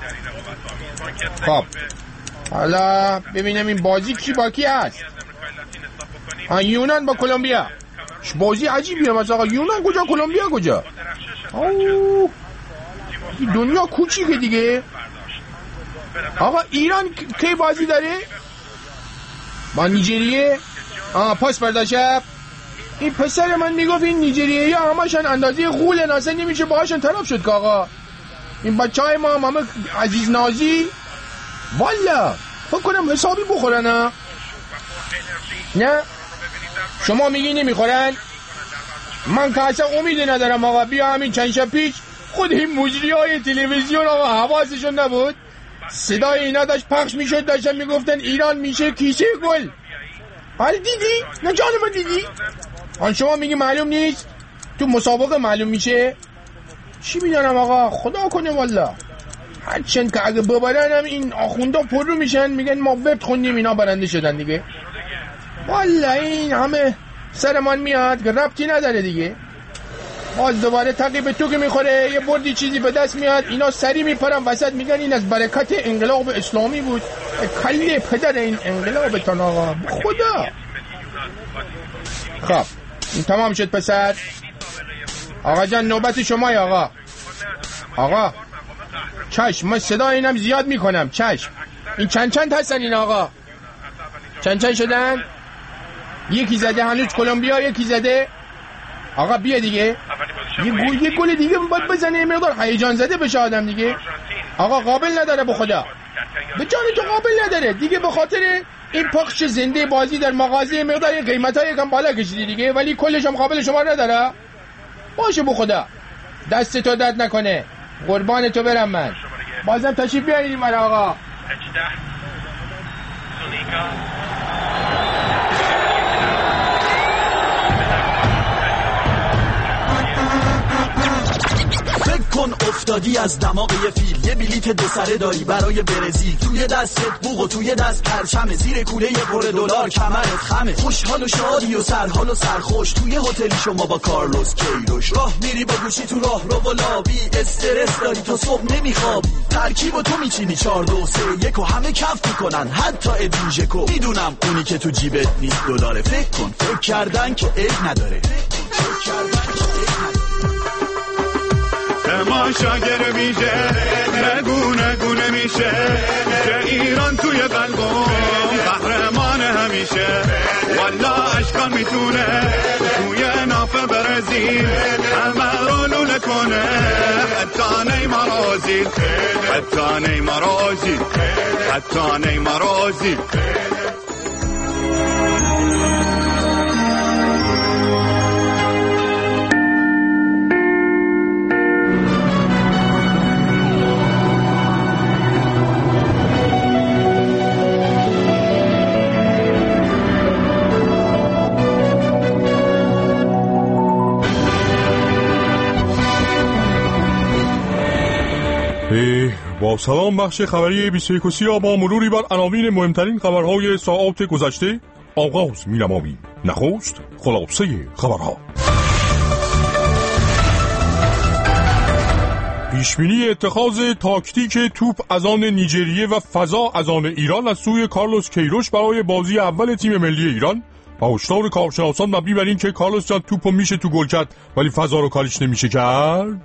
خب حالا ببینم این بازی کی با کی هست. آه یونان با کلمبیا. بازی عجیبیه مثلا آقا. یونان کجا کلمبیا کجا؟ اوه دنیا کوچیکه دیگه. آقا ایران کی بازی داره؟ با نیجریه. آه پاس برداشت. این پسر من میگفت این نیجریه ها همشان اندازه غول ناسه نمیشه باهاشون طرف شد که آقا. این بچه های ما همه عزیز نازی والا فکر کنم حسابی بخورن ها. نه شما میگی نمیخورن؟ من که اصلا امیدی ندارم آقا. بیا همین چند شب پیش خود این مجری های تلویزیون آقا حواسشون نبود، صدای اینا داشت پخش میشد، داشتن میگفتن ایران میشه کیسه گل. حالا دیدی؟ نه جان من دیدی؟ آن شما میگی معلوم نیست؟ تو مسابقه معلوم میشه؟ چی میدانم آقا، خدا کنه والا. هرچند که اگه ببرن هم این آخوندا پر رو میشن میگن ما وقت خوندیم اینا برنده شدن دیگه. والا این همه سرمان میاد که ربطی نداره دیگه. باز دوباره تقیب تو که میخوره یه بردی چیزی به دست میاد، اینا سری میپرن وسط میگن این از برکت انقلاب اسلامی بود. کله پدر این انقلاب تن آقا خدا. خب این تمام شد پسر. آقا جان نوبت شمای آقا. آقا چشم من صدا اینم زیاد میکنم. چشم این چند چند هستن این آقا؟ چند چند شدن؟ یکی زده هنوز کلمبیا، یکی زده. آقا بیا دیگه یه گل یه گل دیگه باید بزنه، مقدار هیجان زده بشه آدم دیگه. آقا قابل نداره به خدا، به جان تو قابل نداره دیگه. به خاطر این پخش زنده بازی در مغازه مقدار این قیمت‌ها یکم بالا کشیدی دیگه، ولی کلش هم قابل شما نداره. باشه به خدا دست تو درد نکنه، قربان تو برم من. بازم تشریف بیارید من آقا. کن افتادی از دماغ یه فیل، یه بلیت دو سره داری برای برزیل، توی دستت بوق و توی دست پرچمه، زیر کوله یه پر دلار کمرت خمه، خوشحال و شادی و سرحال و سرخوش، توی هتلی شما با کارلوس کیروش، راه میری با گوشی تو راه رو و لابی، استرس داری تا صبح نمیخوابی، ترکیب و تو میچینی چار دو سه یک و همه کف میکنن حتی ادویژکو، میدونم اونی که تو جیبت نیست دلاره، فکر کن فکر کردن که عیب نداره، فکر کردن که عیب نداره. تماشاگر میشه نگونه گونه میشه که ایران توی قلبم قهرمان همیشه، والا اشکان میتونه توی ناف برزیل همه رو لوله کنه، حتی نیمار آزیل حتی نیمار آزیل حتی نیمار آزیل. با سلام بخش خبری بیست و یک سیا با مروری بر عناوین مهمترین خبرهای ساعات گذشته آغاز می‌نماییم. نخست خلاصه خبرها. پیشبینی اتخاذ تاکتیک توپ از آن نیجریه و فضا از آن ایران از سوی کارلوس کیروش برای بازی اول تیم ملی ایران و هشدار کارشناسان مبنی بر این که کارلوس جان توپو میشه تو گل کرد ولی فضا رو کاریش نمیشه کرد.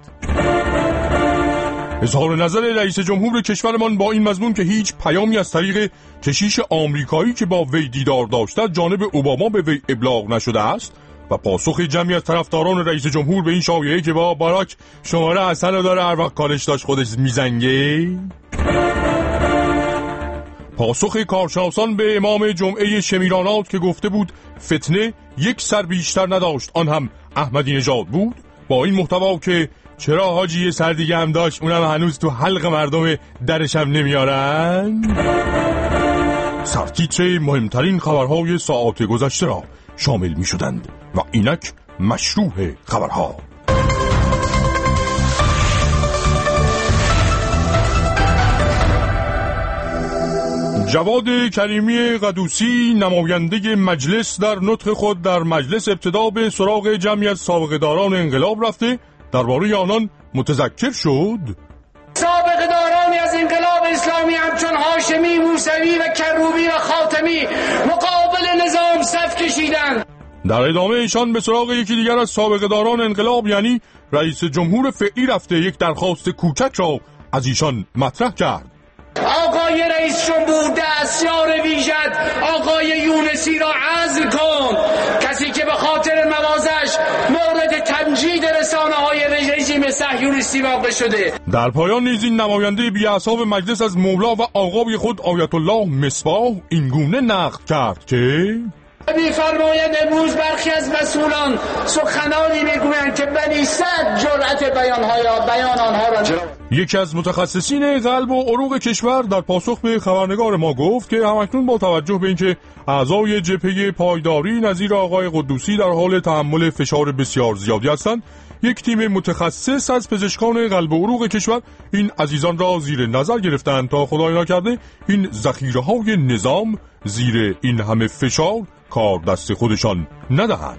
اظهار نظر رئیس جمهور کشورمان با این مضمون که هیچ پیامی از طریق کشیش آمریکایی که با وی دیدار داشته جانب اوباما به وی ابلاغ نشده است و پاسخ جمعی از طرفداران رئیس جمهور به این شایعه که با باراک شماره اصلا رو داره هر وقت کارش داشت خودش میزنگه. پاسخ کارشناسان به امام جمعه شمیرانات که گفته بود فتنه یک سر بیشتر نداشت آن هم احمدی نژاد بود با این محتوا که چرا حاجی یه سر دیگه هم داشت اونم هنوز تو حلق مردم درشم نمیارن؟ سرتیتر مهمترین خبرهای ساعات گذشته را شامل می شدند و اینک مشروع خبرها. جواد کریمی قدوسی نماینده مجلس در نطق خود در مجلس ابتدا به سراغ جمعی از سابقه‌داران انقلاب رفته درباره آنان متذکر شد. سابقه‌دارانی از انقلاب اسلامی همچون هاشمی، موسوی و کروبی و خاتمی مقابل نظام صف کشیدند. در ادامه ایشان به سراغ یکی دیگر از سابقه‌داران انقلاب یعنی رئیس جمهور فعلی رفته یک درخواست کوچک را از ایشان مطرح کرد. آقای رئیس جمهور دستیار ویژت آقای یونسی را عزل کن، کسی که به خاطر موازش مورد تمجید رسانه های رژیم صهیونیستی واقع شده. در پایان نیز این نماینده بی‌اعصاب مجلس از مولا و آقای خود آیت الله مصباح این گونه نقد کرد که می‌فرمایند امروز برخی از مسئولان سخنانی میگویند که بنی صد جرأت بیان‌های بیان آنها را. یکی از متخصصین قلب و عروق کشور در پاسخ به خبرنگار ما گفت که همکنون با توجه به اینکه اعضای جبهه پایداری نظیر آقای قدوسی در حال تحمل فشار بسیار زیادی هستند، یک تیم متخصص از پزشکان قلب و عروق کشور این عزیزان را زیر نظر گرفتند تا خدای نکرده این ذخیره‌های نظام زیر این همه فشار کار دست خودشان ندهند.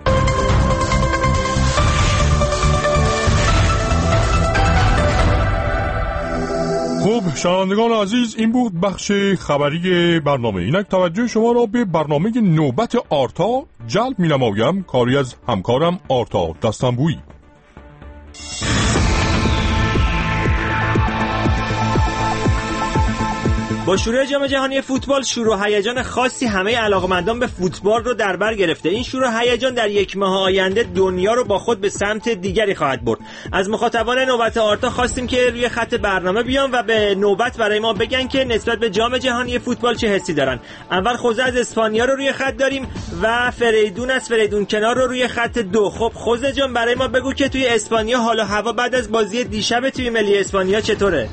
خب شنوندگان عزیز، این بود بخش خبری برنامه. اینک توجه شما را به برنامه نوبت آرتا جلب می نمایم، کاری از همکارم آرتا دستنبویی. با شروع جام جهانی فوتبال شور و هیجان خاصی همه علاقه‌مندان به فوتبال رو در بر گرفته. این شور و هیجان در یک ماه آینده دنیا رو با خود به سمت دیگری خواهد برد. از مخاطبان نوبت آرتا خواستیم که روی خط برنامه بیان و به نوبت برای ما بگن که نسبت به جام جهانی فوتبال چه حسی دارن. اول خوزه از اسپانیا رو روی خط داریم و فریدون از فریدون کنار رو روی خط دو. خب خوزه جان برای ما بگو که توی اسپانیا حال و هوا بعد از بازی دیشب تیم ملی اسپانیا چطوره؟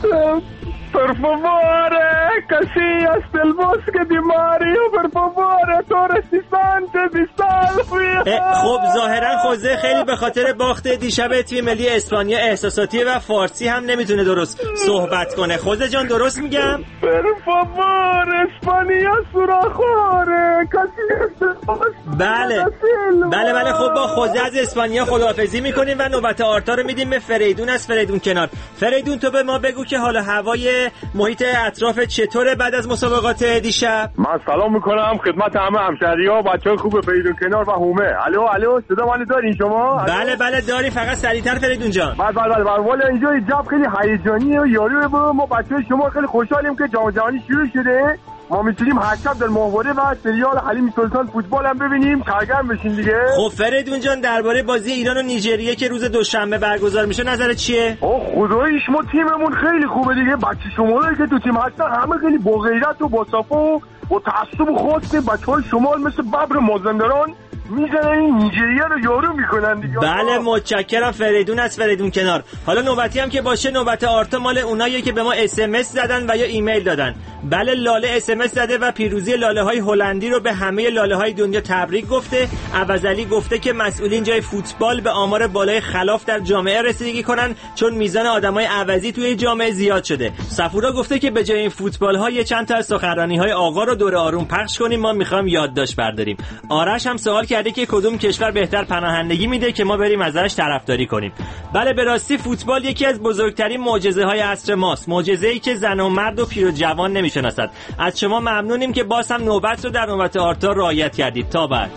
Per favore, Casillas del Bosque di Mario, per favore, Torres di Sante di Salvia. خب ظاهرا خوزه خیلی به خاطر باخت دیشب تیم ملی اسپانیا احساساتی و فارسی هم نمیتونه درست صحبت کنه. خوزه جان درست میگم؟ Per favore, España سوراخوره، Casillas del Bosque. بله بله بله خب با خوزه از اسپانیا خداحافظی میکنیم و نوبت آرتا رو میدیم به فریدون از فریدون کنار. فریدون تو به ما بگو که حالا هوای محیط اطراف چطوره بعد از مسابقات دیشب؟ من سلام میکنم خدمت همه همشهری‌ها و بچه‌های خوب فریدون کنار و هومه. الو الو صدا منو دارین شما؟ بله بله داری، فقط سریعتر فریدون جان. بله بله بله والا اینجا جو خیلی هیجانیه و یارو ما بچه‌های شما خیلی خوشحالیم که جام جهانی شروع شده. ما میتونیم هر شب در ماهواره و سریال حلیم سلطان فوتبال هم ببینیم، سرگرم بشین دیگه. خب فریدون جان درباره بازی ایران و نیجریه که روز دوشنبه برگزار میشه نظرت چیه؟ اوه خداییش ما تیممون خیلی خوبه دیگه. بچه شمالایی که تو تیم هستن همه خیلی با غیرت و با صفا و با تعصب و خاص. بچه‌های شمال مثل ببر مازندران میزنن این نیجریه رو یارو میکنن دیگه. بله متشکرم فریدون از فریدون کنار. حالا نوبتی هم که باشه نوبت آرتا مال اوناییه که به ما اس ام اس زدن و یا ایمیل دادن. بله لاله اس ام اس زده و پیروزی لاله های هلندی رو به همه لاله های دنیا تبریک گفته. عوضعلی گفته که مسئولین جای فوتبال به آمار بالای خلاف در جامعه رسیدگی کنن چون میزان آدمای عوضی توی جامعه زیاد شده. صفورا گفته که به جای این فوتبال ها یه چند تا از سخنرانی های آقا رو دور آروم پخش کنیم، ما میخوام یادداشت برداریم. آرش هم سوال کرده که کدوم کشور بهتر پناهندگی میده که ما بریم ازش طرفداری کنیم. بله به راستی فوتبال یکی از بزرگترین معجزه‌های عصر ماست، معجزه‌ای که زن و مرد و پیر و جوان نمیشناسد. از شما ممنونیم که باز هم نوبت رو در نوبت آرتا رعایت کردید. تا بعد.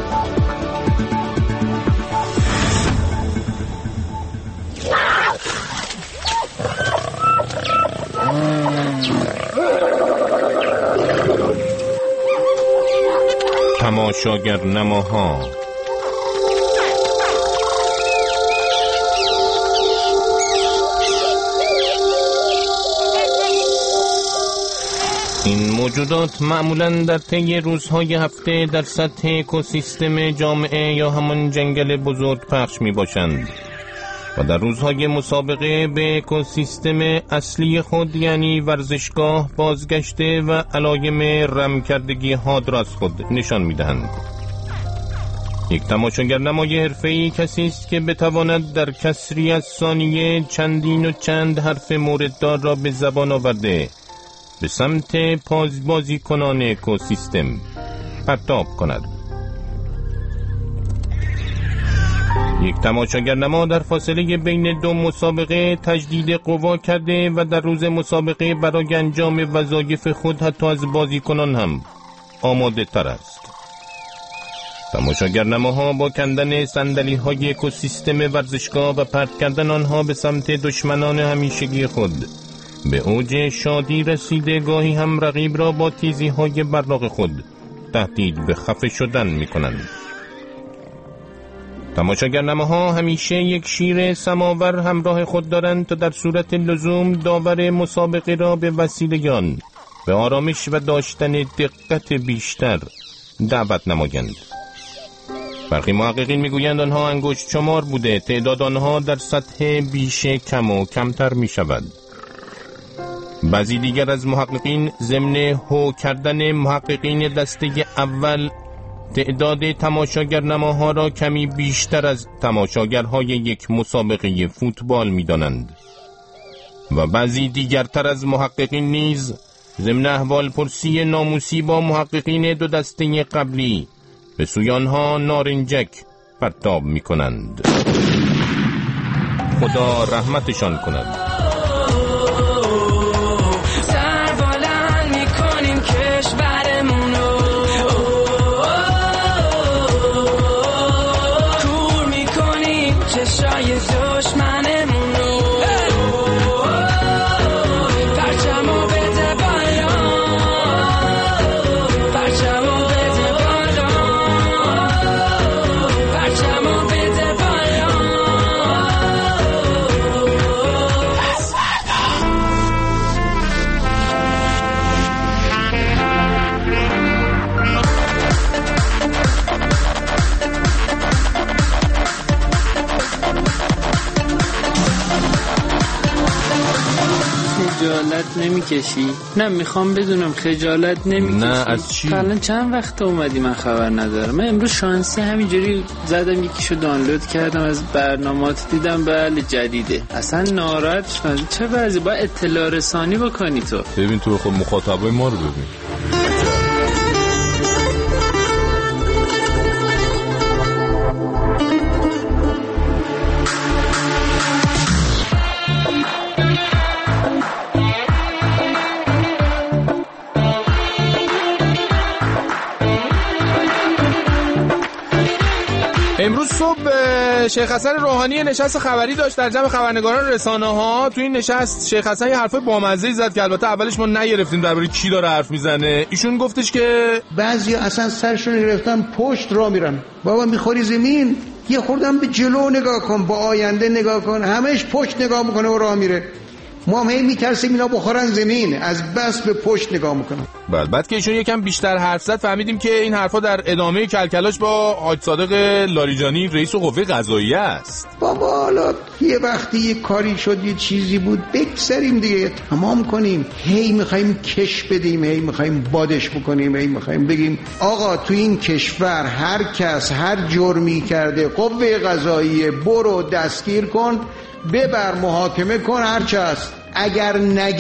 تماشاگر نماها این موجودات معمولاً در طی روزهای هفته در سطح اکوسیستم جامعه یا همان جنگل بزرگ پخش می باشند. و در روزهای مسابقه به اکوسیستم اصلی خود یعنی ورزشگاه بازگشته و علائم رم کردگی خود را از خود نشان می‌دهند. یک تماشاگر نمای حرفه‌ای کسی است که بتواند در کسری از ثانیه چندین و چند حرف مورددار را به زبان آورده به سمت پازبازی کنان اکوسیستم پرتاب کند. یک تماشاگر نما در فاصله بین دو مسابقه تجدید قوا کرده و در روز مسابقه برای انجام وظایف خود حتی از بازیکنان هم آماده تر است. تماشاگر نماها با کندن صندلی های اکوسیستم ورزشگاه و پرت کردن آنها به سمت دشمنان همیشگی خود به اوج شادی رسیده، گاهی هم رقیب را با تیزی های براق خود تهدید به خفه شدن می کنند. تماشاگر نماها همیشه یک شیر سماور همراه خود دارند تا در صورت لزوم داور مسابقه را به وسیله آن به آرامش و داشتن دقت بیشتر دعوت نمایند. برخی محققین میگویند آنها انگشت شمار بوده، تعداد آنها در سطح بیشه کم و کمتر می شود. بعضی دیگر از محققین ضمن هو کردن محققین دسته اول تعداد تماشاگر نماها را کمی بیشتر از تماشاگرهای یک مسابقه فوتبال می دانند و بعضی دیگرتر از محققین نیز ضمن احوال پرسی ناموسی با محققین دو دسته قبلی به سوی آنها نارنجک پرتاب می کنند. خدا رحمتشان کند. خجالت نمیکشی؟ نه میخوام بدونم خجالت نمیکشی؟ نه از چی؟ الان چند وقت اومدی من خبر ندارم. من امروز شانسی همینجوری زدم یکیشو دانلود کردم از برنامه‌ات دیدم بله جدیده. اصلا ناراحت شدم. چه وضعی؟ با اطلاع رسانی بکنی تو. ببین تو خود مخاطبای ما رو ببین. امروز صبح شیخ حسن روحانی نشست خبری داشت در جمع خبرنگاران رسانه ها. تو این نشست شیخ حسن یه حرفای بامزه‌ای زد که البته اولش ما نگرفتیم درباره کی داره حرف میزنه. ایشون گفتش که بعضی اصلا سرشون گرفتن پشت راه میرن. بابا میخوری زمین، یه خوردم به جلو نگاه کن، با آینده نگاه کن، همش پشت نگاه میکنه و راه میره. ما هم هی میترسیم اینا بخورن زمین، از بس به پشت نگاه میکنن. بعد بعد که ایشون یکم بیشتر حرف زد فهمیدیم که این حرفا در ادامه کلکلاش با حاج صادق لاریجانی رئیس قوه قضاییه است. بابا حالا یه وقتی یه کاری شد، یه چیزی بود، بگذاریم دیگه، تمام کنیم. هی میخوایم کش بدیم، هی میخوایم بادش بکنیم، هی میخوایم بگیم آقا تو این کشور هر کس هر جرمی کرده قوه قضاییه برو دستگیر کن، ببر محاکمه کن، هرچه هست. اگر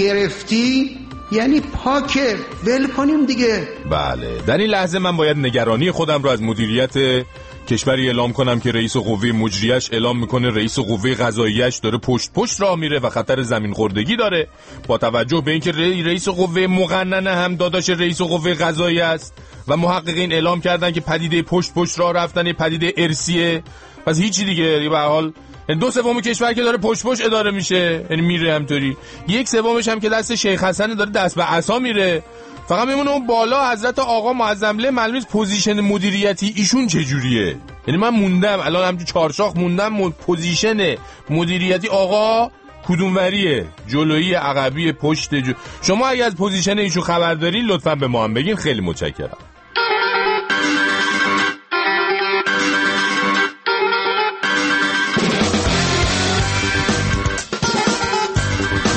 نگرفتی یعنی پاکه، ول کنیم دیگه. بله در این لحظه من باید نگرانی خودم رو از مدیریت کشوری اعلام کنم که رئیس قوه مجریش اعلام میکنه رئیس قوه قضاییش داره پشت پشت راه میره و خطر زمین خوردگی داره، با توجه به اینکه رئیس قوه مقننه هم داداش رئیس قوه قضاییه است و محققین اعلام کردن که پدیده پشت پشت راه رفتن پدیده ارثیه. پس هیچی دیگه، به هر حال دو سوم کشور که داره پشت پشت اداره میشه، یعنی میره همطوری، یک سومش هم که دست شیخ حسن داره دست به عصا میره. فقط میمونه اون بالا حضرت آقا معظمله معلومه پوزیشن مدیریتی ایشون چجوریه. یعنی من موندم الان همچون چارشاخ موندم پوزیشن مدیریتی آقا کدوموریه، جلویی، عقبی، پشت جو... شما اگه از پوزیشن ایشون خبر دارین لطفاً به ما هم بگین، خیلی متشکرم.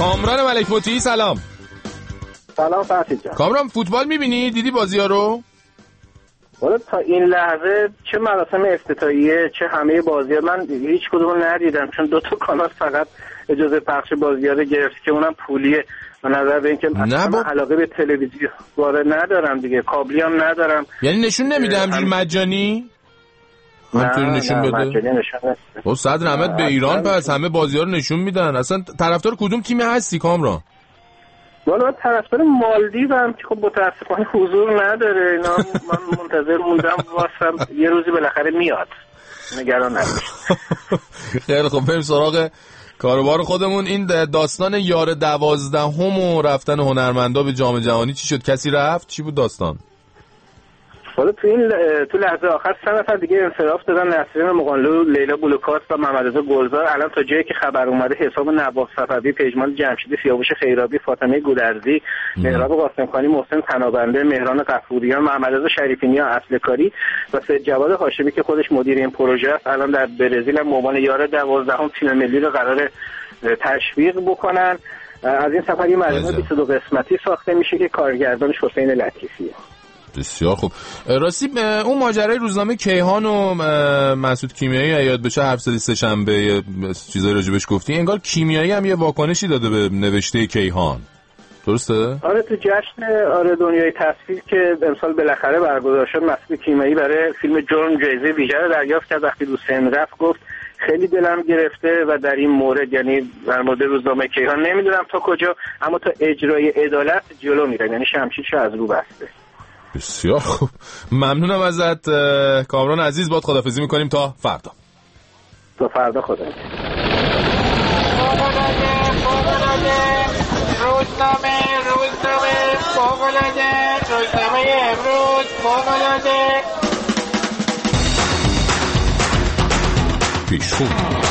کامران ملک فوتی سلام. سلام فرشید جان. کامران فوتبال میبینی؟ دیدی بازی‌ها رو؟ والا تا این لحظه چه مراسم افتتاحیه چه همه بازی‌ها من هیچ کدوم رو ندیدم، چون دو تا کانال فقط اجازه پخش بازی‌ها رو گرفت که اونم پولیه. به نظر به اینکه اصلا با... علاقه به تلویزیون وارد ندارم دیگه، کابلی هم ندارم. یعنی نشون نمیده همجوری مجانی؟ همطوری نشون بده؟ نه مجانی نشون نمیده. او صد رحمت به ایران، پس همه بازی‌ها رو نشون میدن. اصلا طرفدار کدوم تیمی هستی کامران؟ والا طرفدار مالدیوم که خب متاسفانه حضور نداره اینا. من منتظر موندم واسم یه روزی بالاخره میاد، نگران نباش. خیلی خب بریم سراغ کاروبار خودمون. این داستان یار دوازدهم و رفتن هنرمندا به جام جهانی چی شد؟ کسی رفت؟ چی بود داستان؟ حالا تو این تو لحظه آخر سه نفر دیگه انصراف دادن، نسرین مقانلو، لیلا بلوکات و محمدرضا گلزار. الان تا جایی که خبر اومده حساب نواب صفوی، پژمان جمشیدی، سیاوش خیرابی، فاطمه گودرزی، مهراب قاسمخانی، محسن تنابنده، مهران غفوریان، محمدرضا شریفی نیا اصلکاری و سید جواد هاشمی که خودش مدیر این پروژه است الان در برزیل هم به عنوان یار دوازدهم تیم ملی رو قرار تشویق بکنن. از این سفر یه مجموعه بیست و دو قسمتی ساخته میشه که کارگردانش حسین لطیفیه. بسیار خوب. راستی اون ماجرای روزنامه کیهان و مسعود کیمیایی یاد بشه حرف زدی سه شنبه چیزای راجبش گفتی، انگار کیمیایی هم یه واکنشی داده به نوشته کیهان، درسته؟ آره تو جشن آره دنیای تصویر که امسال بالاخره برگزار شد، مسعود کیمیایی برای فیلم جرم جایزه ویژه رو دریافت کرد. وقتی رو سن رفت گفت خیلی دلم گرفته و در این مورد، یعنی در مورد روزنامه کیهان نمیدونم تا کجا، اما تا اجرای عدالت جلو میرن، یعنی شمشیرشو از رو بسته. بسیار خوب، ممنونم ازت کامران عزیز. باد خداحافظی میکنیم تا فردا. تا فردا خدا. روزنامه روزنامه فوق‌العاده، روزنامه امروز فوق‌العاده. پیشخون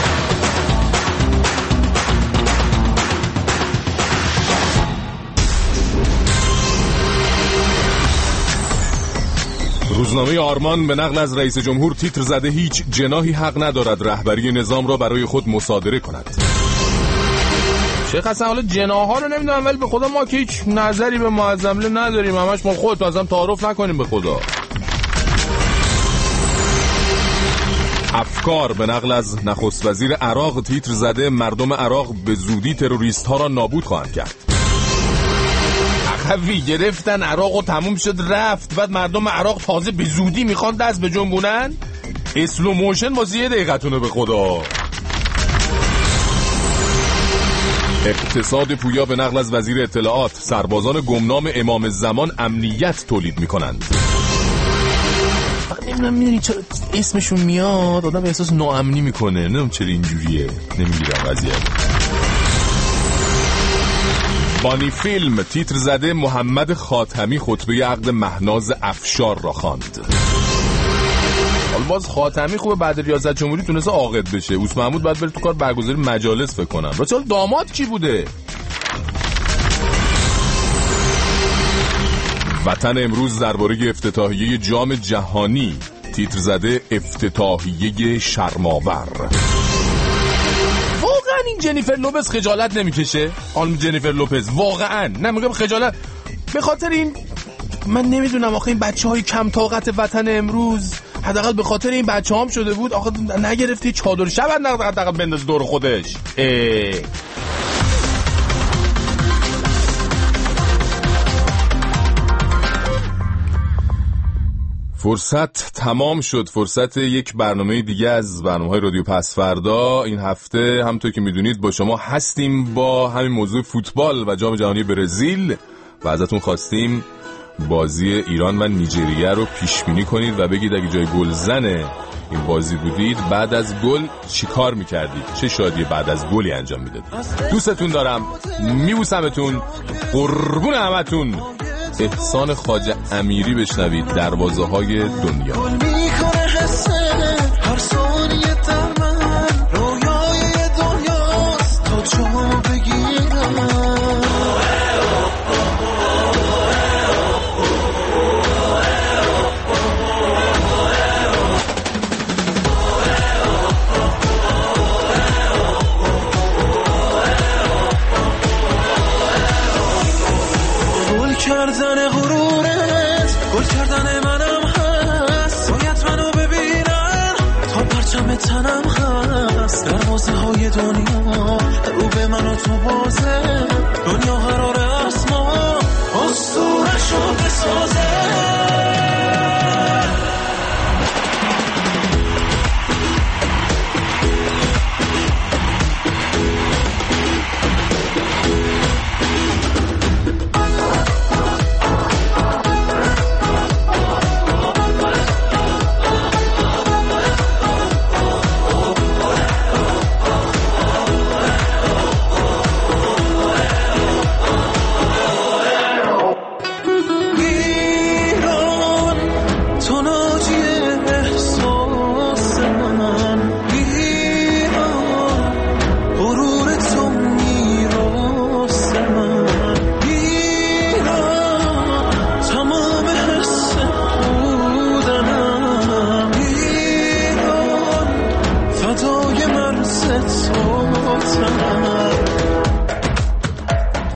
روزنامه آرمان به نقل از رئیس جمهور تیتر زده هیچ جناحی حق ندارد رهبری نظام را برای خود مصادره کند. شیخ حسن حالا جناح‌ها رو نمیدونم، ولی به خدا ما که هیچ نظری به معظمله نداریم، همش ما خودت ازم تعارف نکنیم به خدا. افکار به نقل از نخست وزیر عراق تیتر زده مردم عراق به زودی تروریست ها را نابود خواهند کرد. اخوی گرفتن عراق و تموم شد رفت، بعد مردم عراق تازه به زودی میخوان دست به جنبونن. اسلو موشن واسه یه دقیقتونه به خدا. اقتصاد پویا به نقل از وزیر اطلاعات سربازان گمنام امام زمان امنیت تولید میکنند. فقط نمیدونم میدونی چرا اسمشون میاد آدم احساس ناامنی میکنه، نمیدونم چرا اینجوریه، نمیگیرم وضعیت. بانی فیلم تیتر زده محمد خاتمی خطبه عقد مهناز افشار را خواند. حالا باز خاتمی خوبه بعد ریاست جمهوری تونسته عاقد بشه، اوس محمود بعد بره تو کار برگزاری مجالس فکر کنم. راست حال داماد کی بوده؟ وطن امروز درباره افتتاحیه جام جهانی تیتر زده افتتاحیه شرم‌آور. واقعا این جنیفر لوپز خجالت نمیکشه؟ خانم جنیفر لوپز واقعا نمیگم خجالت، به خاطر این من نمیدونم آخه این بچهای کم طاقت وطن امروز حداقل به خاطر این بچه‌هام شده بود آخه نگرفتی چادر شب حداقل بنداز دور خودش. اه. فرصت تمام شد، فرصت یک برنامه دیگه از برنامه‌های رادیو پسفردا. این هفته همونطور که میدونید با شما هستیم با همین موضوع فوتبال و جام جهانی برزیل و ازتون خواستیم بازی ایران و نیجریه رو پیش بینی کنید و بگید اگه جای گلزن این بازی بودید بعد از گل چی کار میکردید، چه شادی بعد از گلی انجام میدادید. دوستتون دارم، میبوسمتون، قربون همتون. احسان خواجه امیری بشنوید، دروازه های دنیا. هر ثانیه در من رویای دنیاست تا جامو بگیرم. همه تنم هست دروازه های دنیا رو به من و تو بازه دنیا قراره از ما اسطوره شو بسازه